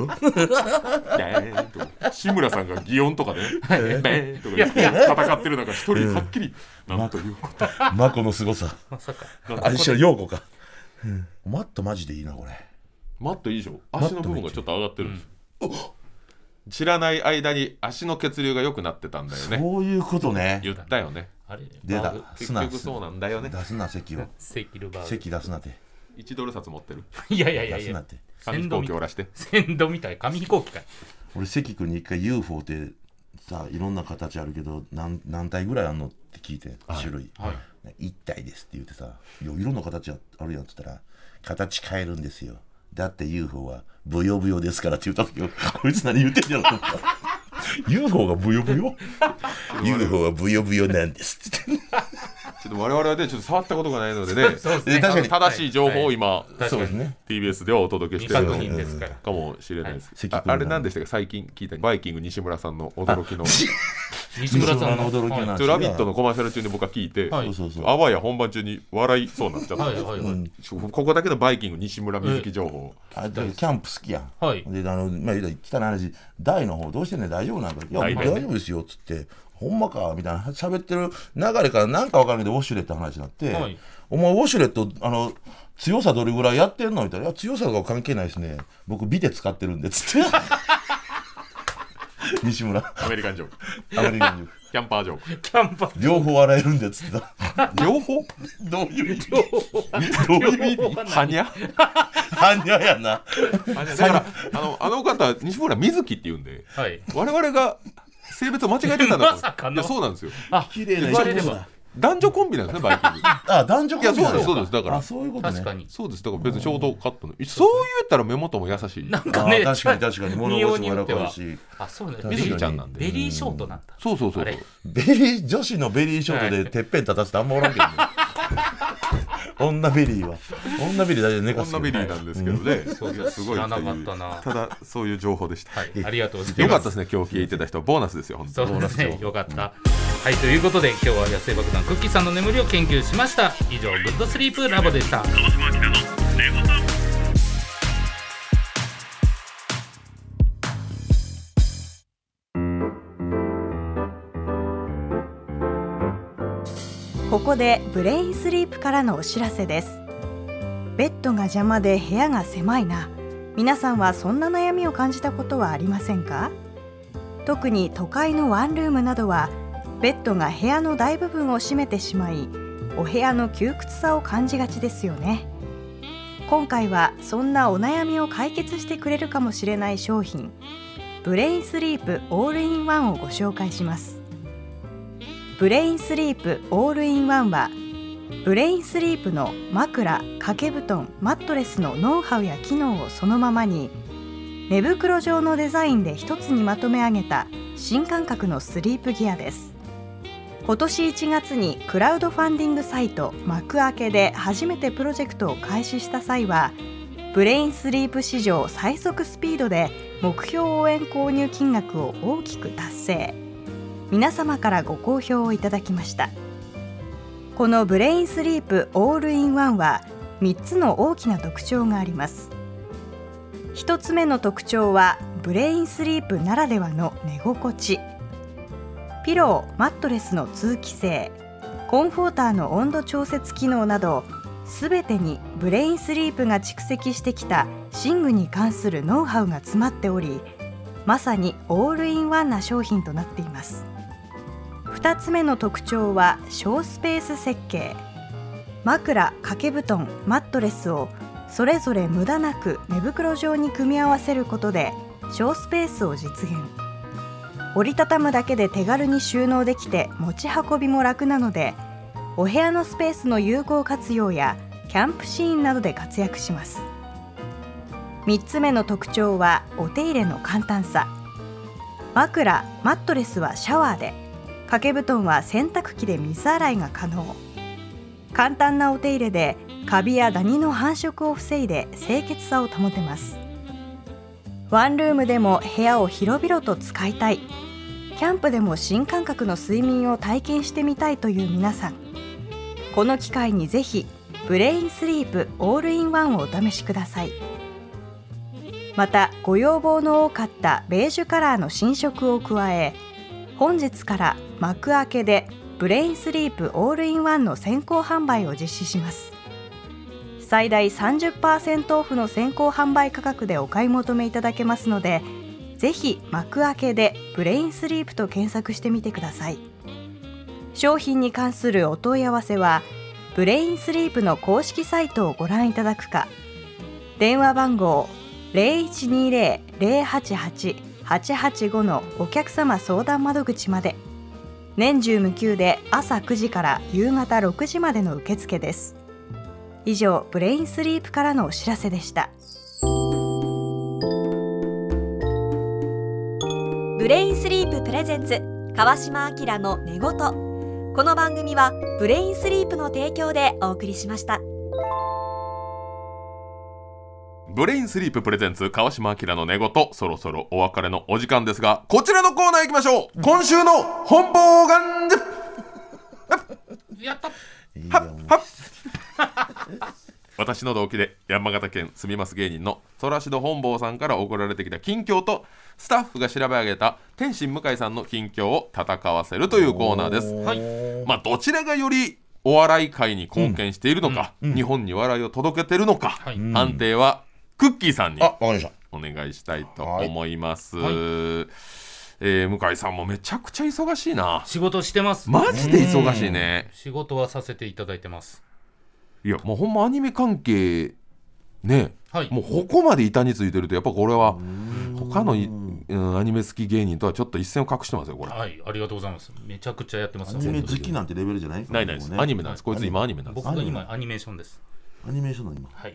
志村さんが擬音とかで、ね、ベーンとか言って戦ってる中一人はっきりなんということ真子のすごさ。まさかあ一緒陽子か、うん、マットマジでいいなこれ。 マットいいでしょ。足の部分がちょっと上がってるんです、うん、知らない間に足の血流が良くなってたんだよね。 そういうことね。 言ったよね。 あれ出た。 結局そうなんだよね。 出すな席を。 席ルバー席出すなって。 いちドル札持ってる。 いやいやいやいや。 出すなって。 紙飛行機おらして。 鮮度みたい紙飛行機かい。 俺関君に一回 ユーフォー ってさいろんな形あるけど 何, 何体ぐらいあるのって聞いて、 はい、 種類、 はい、 いち体ですって言ってさ、いろいろな形あるやんって言ったら、形変えるんですよ、だって ユーフォー はブヨブヨですからって言った時よ、こいつ何言ってんやろと思った。ユーフォー がブヨブヨユーフォー はブヨブヨなんですって言ってちょっと我々はねちょっと触ったことがないのでねそうですね、 確かに正しい情報を今、 はいはい、 そうですねティービーエス ではお届けしてる未確認ですからかもしれないです、 はい、 あ, あれなんでしたか最近聞いたバイキング西村さんの驚きの西村さんの驚きの話ラビットのコマーシャル中に僕は聞いて、 はい、 あわや本番中に笑いそうになっちゃった、 はいはいはい、うん、 ここだけのバイキング西村水木情報、 あだキャンプ好きやん、 はい、 であの、まあ、汚い話、大の方どうしてんねん大丈夫なんか、いや大丈夫ですよっつって、ほんまかみたいな喋ってる流れからなんか分からないけどウォシュレットの話になって、はい、お前ウォシュレットあの強さどれぐらいやってんのみたいな、いや強さとか関係ないですね、僕ビデ使ってるんでっつって西村アメリカンジョークアメリカンジョークキャンパージョークキャンパー両方笑えるんでっつってた両方どういう意味両方どういう意味はにゃはにゃやなだからあのあの方西村水木って言うんで、はい、我々が性別を間違えてたんだとまさかのいやそうなんですよ、 あ綺麗な人だ男女コンビなんですねバイキングあ男女コンビなんですいやそうですそうですだからあそういうことね確かにそうですだから別にショートカットのそう言ったら目元も優しいなんかね確かに確かに物腰も柔らかいしあそうね水木ちゃんなんでベリーショートなんだそうそうそうそうベリー女子のベリーショートでてっぺん立たせてあんまおらんけどね女ベリーは女ベリー大体寝かす女ベリーなんですけどね、うん、 そうそうすごい知らなかったなただそういう情報でした、 はい、ありがとうございますよかったですね今日聞いてた人ボーナスですよ本当そうですねよかった、うん、はいということで今日は野生爆弾クッキーさんの眠りを研究しました。以上グッドスリープラボでした。川島明の寝言ここでブレインスリープからのお知らせです。ベッドが邪魔で部屋が狭いな、皆さんはそんな悩みを感じたことはありませんか？特に都会のワンルームなどはベッドが部屋の大部分を占めてしまい、お部屋の窮屈さを感じがちですよね。今回はそんなお悩みを解決してくれるかもしれない商品、ブレインスリープオールインワンをご紹介します。ブレインスリープオールインワンは、ブレインスリープの枕、掛け布団、マットレスのノウハウや機能をそのままに、寝袋状のデザインで一つにまとめ上げた新感覚のスリープギアです。今年いちがつにクラウドファンディングサイト幕開けで初めてプロジェクトを開始した際は、ブレインスリープ史上最速スピードで目標応援購入金額を大きく達成。皆様からご好評をいただきました。このブレインスリープオールインワンはみっつの大きな特徴があります。ひとつめの特徴はブレインスリープならではの寝心地。ピロー、マットレスの通気性、コンフォーターの温度調節機能など、すべてにブレインスリープが蓄積してきた寝具に関するノウハウが詰まっており、まさにオールインワンな商品となっています。ふたつめの特徴は小スペース設計。枕、掛け布団、マットレスをそれぞれ無駄なく寝袋状に組み合わせることで小スペースを実現。折りたたむだけで手軽に収納できて持ち運びも楽なので、お部屋のスペースの有効活用やキャンプシーンなどで活躍します。みっつめの特徴はお手入れの簡単さ。枕、マットレスはシャワーで、掛け布団は洗濯機で水洗いが可能。簡単なお手入れでカビやダニの繁殖を防いで清潔さを保てます。ワンルームでも部屋を広々と使いたい、キャンプでも新感覚の睡眠を体験してみたいという皆さん、この機会にぜひブレインスリープオールインワンをお試しください。またご要望の多かったベージュカラーの新色を加え、本日から幕開けでブレインスリープオールインワンの先行販売を実施します。最大 さんじゅっパーセント オフの先行販売価格でお買い求めいただけますので、ぜひ幕開けでブレインスリープと検索してみてください。商品に関するお問い合わせはブレインスリープの公式サイトをご覧いただくか、電話番号 ゼロいちにゼロ ゼロはちはち ははちはちごのお客様相談窓口まで。年中無休で朝くじから夕方ろくじまでの受付です。以上、ブレインスリープからのお知らせでした。 ブレインスリーププレゼンツ川島明の寝言。この番組はブレインスリープの提供でお送りしました。 ブレインスリーププレゼンツ川島明の寝言、そろそろお別れのお時間ですが、こちらのコーナー行きましょう。今週の本望眼でやったはっはっ私の同期で山形県住みます芸人のソラシド本坊さんから送られてきた近況と、スタッフが調べ上げた天心向井さんの近況を戦わせるというコーナーです。はい、まあ、どちらがよりお笑い界に貢献しているのか、うんうん、日本に笑いを届けているのか、はい、判定はクッキーさんにお願いしたいと思います。はいはい、えー、向井さんもめちゃくちゃ忙しいな。 仕事してます。 マジで忙しいね。 仕事はさせていただいてます。 いや、もうほんまアニメ関係ね、はい、もうここまで板についてるとやっぱこれは他の、うん、アニメ好き芸人とはちょっと一線を画してますよこれ。 はい、ありがとうございます。めちゃくちゃやってます。 アニメ好きなんてレベルじゃない。 ないないです、ね、アニメなんです。こいつ今アニメなんです。 僕が今アニメーションです。 アニメーションの今。 はい。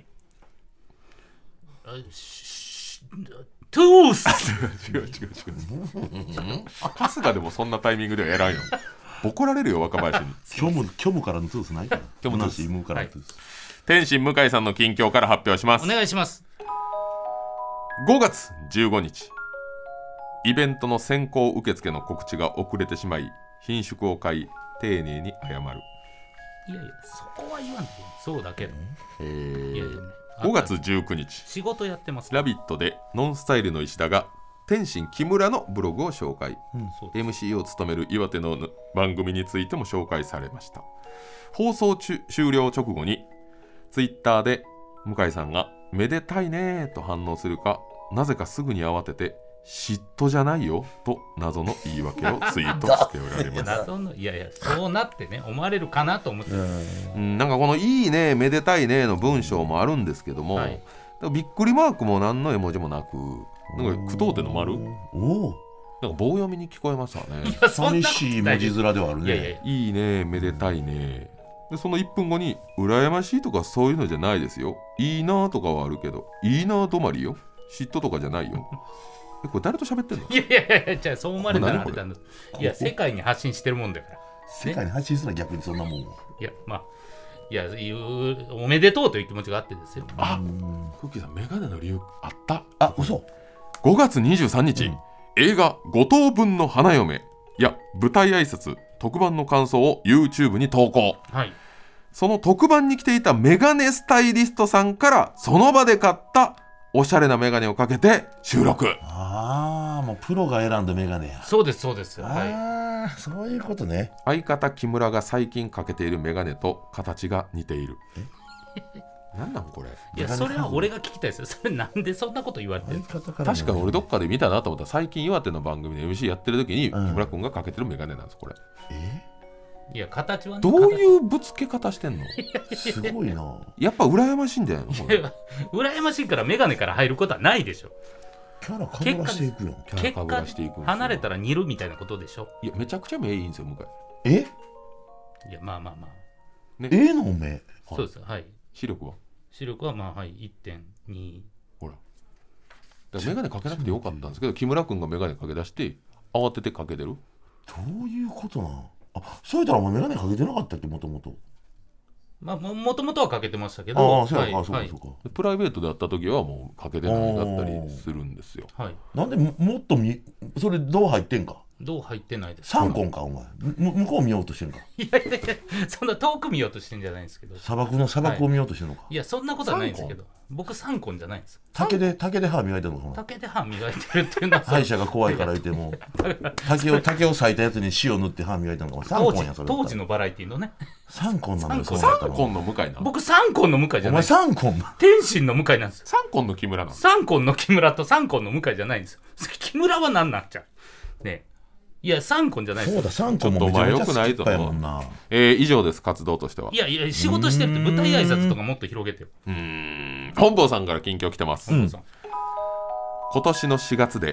トゥース違う違う違う春日でもそんなタイミングではやらんよ。怒られるよ若林に。 虚無、虚無からのトゥースないから。 虚無トゥース、 虚無からのトゥース。はい、 天心向井さんの近況から発表します。 お願いします。 ごがつじゅうごにち、イベントの先行受付の告知が遅れてしまい、品種を買い丁寧に謝る。 いやいや、そこは言わんでいい。そうだけど、 えー、いやいや、ごがつじゅうくにち、 仕事やってます。 ラビットでノンスタイルの石田が天心木村のブログを紹介、うん、エムシー を務める岩手の番組についても紹介されました。放送終了直後にツイッターで向井さんがめでたいねと反応するか、なぜかすぐに慌てて嫉妬じゃないよと謎の言い訳をツイートしておられます。 謎の、いやいや、そうなってね思われるかなと思って、 うん、なんかこのいいねめでたいねの文章もあるんですけども、はい、びっくりマークも何の絵文字もなく、なんか句読点の丸、おなんか棒読みに聞こえましたね。 寂しい文字面ではあるね。 いやいやいいねめでたいねで、そのいっぷんごに羨ましいとかそういうのじゃないですよ、いいなとかはあるけどいいな止まりよ、嫉妬とかじゃないよ。え、これ誰と喋ってんの？ いやいやいや、じゃあそう思われたらあれなんだ。いや、世界に発信してるもんだから、ね、 世界に発信するのは逆にそんなもん。いや、まあいや、おめでとうという気持ちがあってですよ。 あ、クッキーさんメガネの理由あった。 あ、嘘。 ごがつにじゅうさんにち、うん、映画ごとうぶんの花嫁や舞台挨拶特番の感想を YouTube に投稿、はい、その特番に来ていたメガネスタイリストさんからその場で買ったおしゃれなメガネをかけて収録。 ああ、もうプロが選んだメガネや。 そうですそうです。 ああ、はい、そういうことね。 相方木村が最近かけているメガネと形が似ている。えなんなんこれ。 いや、それは俺が聞きたいですよ。それなんでそんなこと言われてるの？ 確かに俺どっかで見たなと思ったら、最近岩手の番組で エムシー やってる時に木村君がかけてるメガネなんですこれ。 えいや、形はね、 どういうぶつけ方してんの？ すごいな。 やっぱ羨ましいんじゃないの？これ羨ましいからメガネから入ることはないでしょ。 キャラかぶらしていくよ。 キャラかぶらしていく。 離れたら似るみたいなことでしょ。 いや、めちゃくちゃ目いいんですよ向井。 えいや、まあまあまあ、 ね、えの目。 そうです。はい。 視力は視力はまあ、はい、いってんに。 ほらだからメガネかけなくてよかったんですけど、木村君がメガネかけ出して慌ててかけてる。 どういうことなの？あ、そういったらお前メガネかけてなかったっけ、もともと。 まあ、もともとはかけてましたけど、 ああ、そうや、はい、あ、そうか、そうか、はい、 プライベートで会った時はもうかけてないだったりするんですよ。 はい、 なんで も, もっとみそれどう入ってんか。 どう入ってないです。 サンコンかお前。向こう見ようとしてんか。 いやいやいや、そんな遠く見ようとしてんじゃないんですけど。 砂漠の砂漠を見ようとしてんのか。 はい、いや、そんなことはないんですけど、僕サンコンじゃないんです。 竹で竹で歯磨いてるのかな。 竹で歯磨いてるっていうのは歯医者が怖いから言っても竹を竹を裂いたやつに塩塗って歯磨いてるのかな。サンコンやそれ。 当時のバラエティのね。 サンコンなんだよ。 サンコンの向井な。 僕サンコンの向井じゃない。お前サンコン。 天心の向井なんですよ。 サンコンの木村なんです。 サンコンの木村とサンコンの向井じゃないんですよ。木村は何なんちゃうね。いや、サンコンじゃないです。 そうだ、サンコンもめちゃめちゃ好きっぱいもんな。 えー、以上です、活動としては。 いやいや、仕事してるって舞台挨拶とかもっと広げてよ。 うーん、本坊さんから近況来てます。うん、今年のしがつで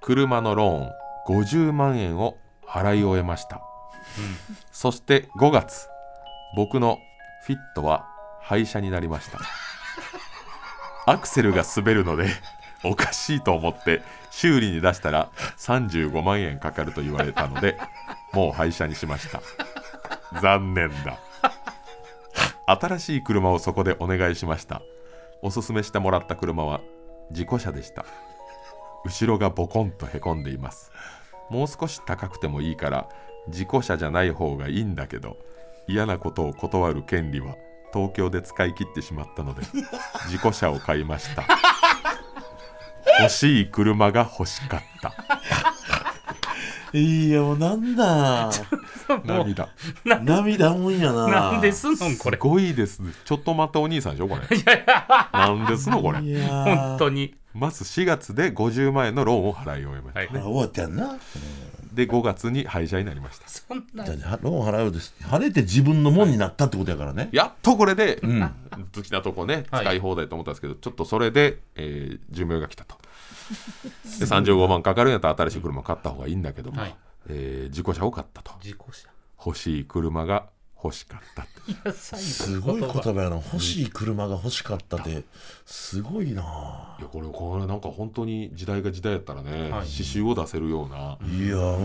車のローンごじゅうまんえんを払い終えました、うん、そしてごがつ僕のフィットは廃車になりました。アクセルが滑るのでおかしいと思って修理に出したらさんじゅうごまんえんかかると言われたのでもう廃車にしました。残念だ。新しい車をそこでお願いしました。おすすめしてもらった車は事故車でした。後ろがボコンとへこんでいます。もう少し高くてもいいから事故車じゃない方がいいんだけど、嫌なことを断る権利は東京で使い切ってしまったので事故車を買いました。欲しい車が欲しかった。 いやもうなんだ涙涙もんやな。 なんですのこれ。 すごいですね。ちょっと待ってお兄さんでしょこれ。なんですのこれ。 いや本当にまずしがつでごじゅうまんえんのローンを払い終えました、ね、 はい、終わったやんな。 でごがつに廃車になりました。 そんなローン払うです。晴れて自分のもんになったってことやからね。 やっとこれで、 うん、 好きなとこねはい、 使い放題と思ったんですけど、ちょっとそれで、えー、寿命が来たと。でさんじゅうごまんかかるんやったら新しい車買った方がいいんだけども、はい、えー、事故車を買ったと。 事故車欲しい車が欲しかったって。 すごい言葉やな。欲しい車が欲しかったってすごいな。 いやこれこれなんか本当に時代が時代やったらね、はい、刺繍を出せるような。 いや、うん、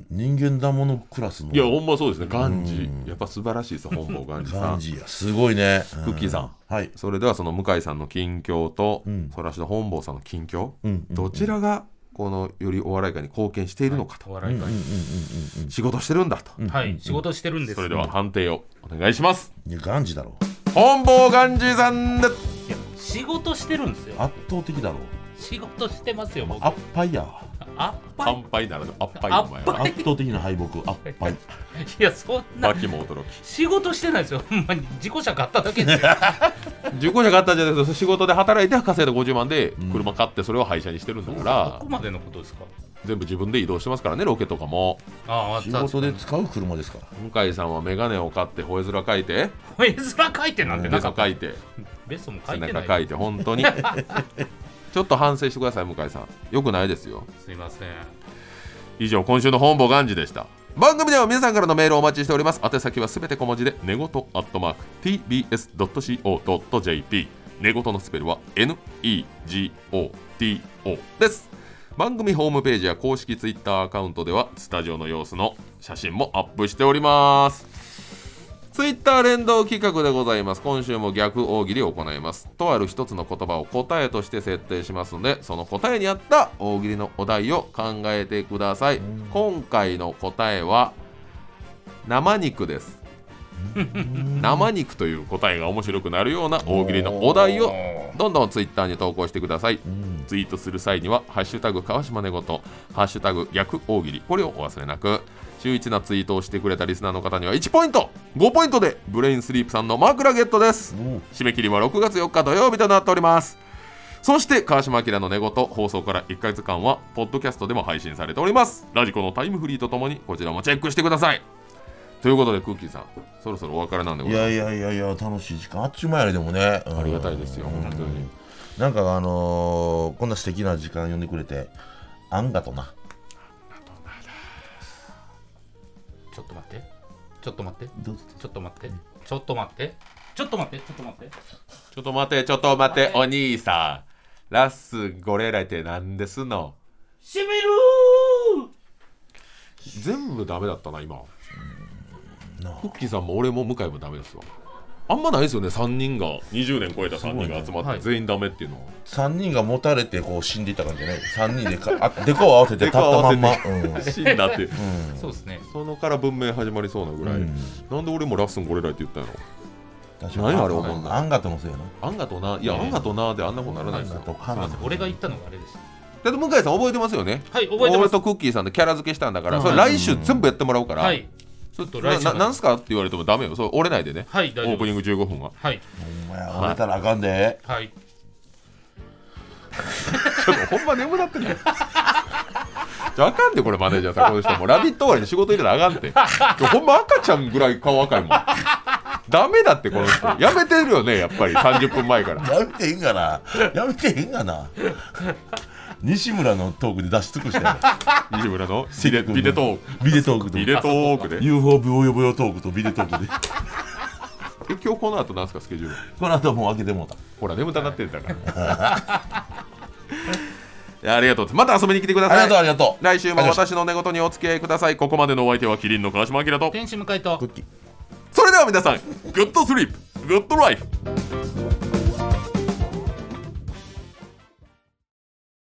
人間だものクラスの。 いやほんまそうですね。ガンジ、うん、やっぱ素晴らしいです。本坊ガンジさん。 ガンジやすごいね。 クッキーさん、 はい、 それではその向井さんの近況と、うん、そらしの本坊さんの近況、うん、どちらがこのよりお笑い界に貢献しているのかと、 はい、お笑い界に仕事してるんだと、 うん、はい仕事してるんです。 それでは判定をお願いします。 いやガンジだろ。 本坊ガンジさんで。 いや仕事してるんですよ。 圧倒的だろ。 仕事してますよ僕。 あっぱいや。 あっぱい乾杯ならぬあっぱいお前は圧倒的な敗北。あっぱい。いやそんなバキも驚き。 仕事してないですよ。ほんまに自己車買っただけですよ。 自己車買ったんじゃないですか。仕事で働いて稼いだごじゅうまんで車買ってそれを廃車にしてるんだから、 うん、どこまでのことですか。 全部自分で移動してますからね。ロケとかもああ仕事で使う車ですから。 向井さんはメガネを買って吠え面書いて吠え面書いてなんてなかった。 書いてベストも書いてない。 背中書いて本当にちょっと反省してください向井さん。よくないですよ。 すいません。 以上今週の本坊ガンジでした。番組では皆さんからのメールをお待ちしております。宛先はすべて小文字で寝言アットマーク ティービーエスドットシーオードットジェーピー 寝言のスペルは エヌイージーオーティーオー です。番組ホームページや公式ツイッターアカウントではスタジオの様子の写真もアップしております。ツイッター連動企画でございます。今週も逆大喜利を行います。とある一つの言葉を答えとして設定しますので、その答えに合った大喜利のお題を考えてください。今回の答えは生肉です。生肉という答えが面白くなるような大喜利のお題をどんどんツイッターに投稿してください。ツイートする際にはハッシュタグ川島寝言、ハッシュタグ逆大喜利、これをお忘れなく。秀逸なツイートをしてくれたリスナーの方にはいちポイント、ごポイントでブレインスリープさんの枕ゲットです。締め切りはろくがつよっか土曜日となっております。そして川島明の寝言、放送からいっかげつかんはポッドキャストでも配信されております。ラジコのタイムフリーとともにこちらもチェックしてください。ということでクッキーさん、そろそろお別れなんでございます。 いやいやいやいや楽しい時間あっちゅう前やでもね、 ありがたいですよ本当に。 なんかあのー、こんな素敵な時間呼んでくれてあんがとな。 ちょっと待ってちょっと待ってどうぞちょっと待ってちょっと待ってちょっと待ってちょっと待ってちょっと待ってちょっと待ってお兄さん、ラッスゴレライってなんですの。 しみるー。全部ダメだったな今。クッキーさんも俺も向井もダメですわ。あんまないですよね。さんにんがにじゅうねん超えたさんにんが集まって全員ダメっていうのは、はい、 さんにんが持たれてこう死んでいった感じじゃない。さんにんでかあデコを合わせて立ったまんま、 うん、死んだっていう、 うん、そうですね。 そのから文明始まりそうなぐらい、うん、なんで俺もラッスンゴレライって言ったんやろ。 確かに何あれ思んない。アンガとのせいやな。 アンガとな、いや、えー、アンガとなであんなことならないですよ。 俺が言ったのがあれです。 だって向井さん覚えてますよね。 はい覚えてます。 俺とクッキーさんでキャラ付けしたんだから、それ来週全部やってもらうから、はい、ちょっと来週 な, なんすかって言われてもダメよ。それ折れないでね、はい、大丈夫です。オープニングじゅうごふんは。はい。 ほんまや折れたらあかんで。はい。 ちょっとほんま眠なってる。じゃあかんでこれマネージャーさんこの人もラビット終わりに仕事入れたらあかんってほんま赤ちゃんぐらい顔赤いもん。ダメだってこの人やめてるよねやっぱりさんじゅっぷんまえから。 やめていいんかなやめていいんかな西村のトークで出し尽くしたよ西村のビデビデトークビデトークとビデトークでユーフォー ブヨボヨトークとビデトークでえ今日この後なんすかスケジュール。 この後もう開けてもうた。 ほら眠たなってんだからいやありがとう。また遊びに来てください。 ありがとうありがとう。 来週も私の寝言にお付き合いください。ここまでのお相手はキリンの川島明と天使向かいとクッキーそれでは皆さんグッドスリープグッドライフ。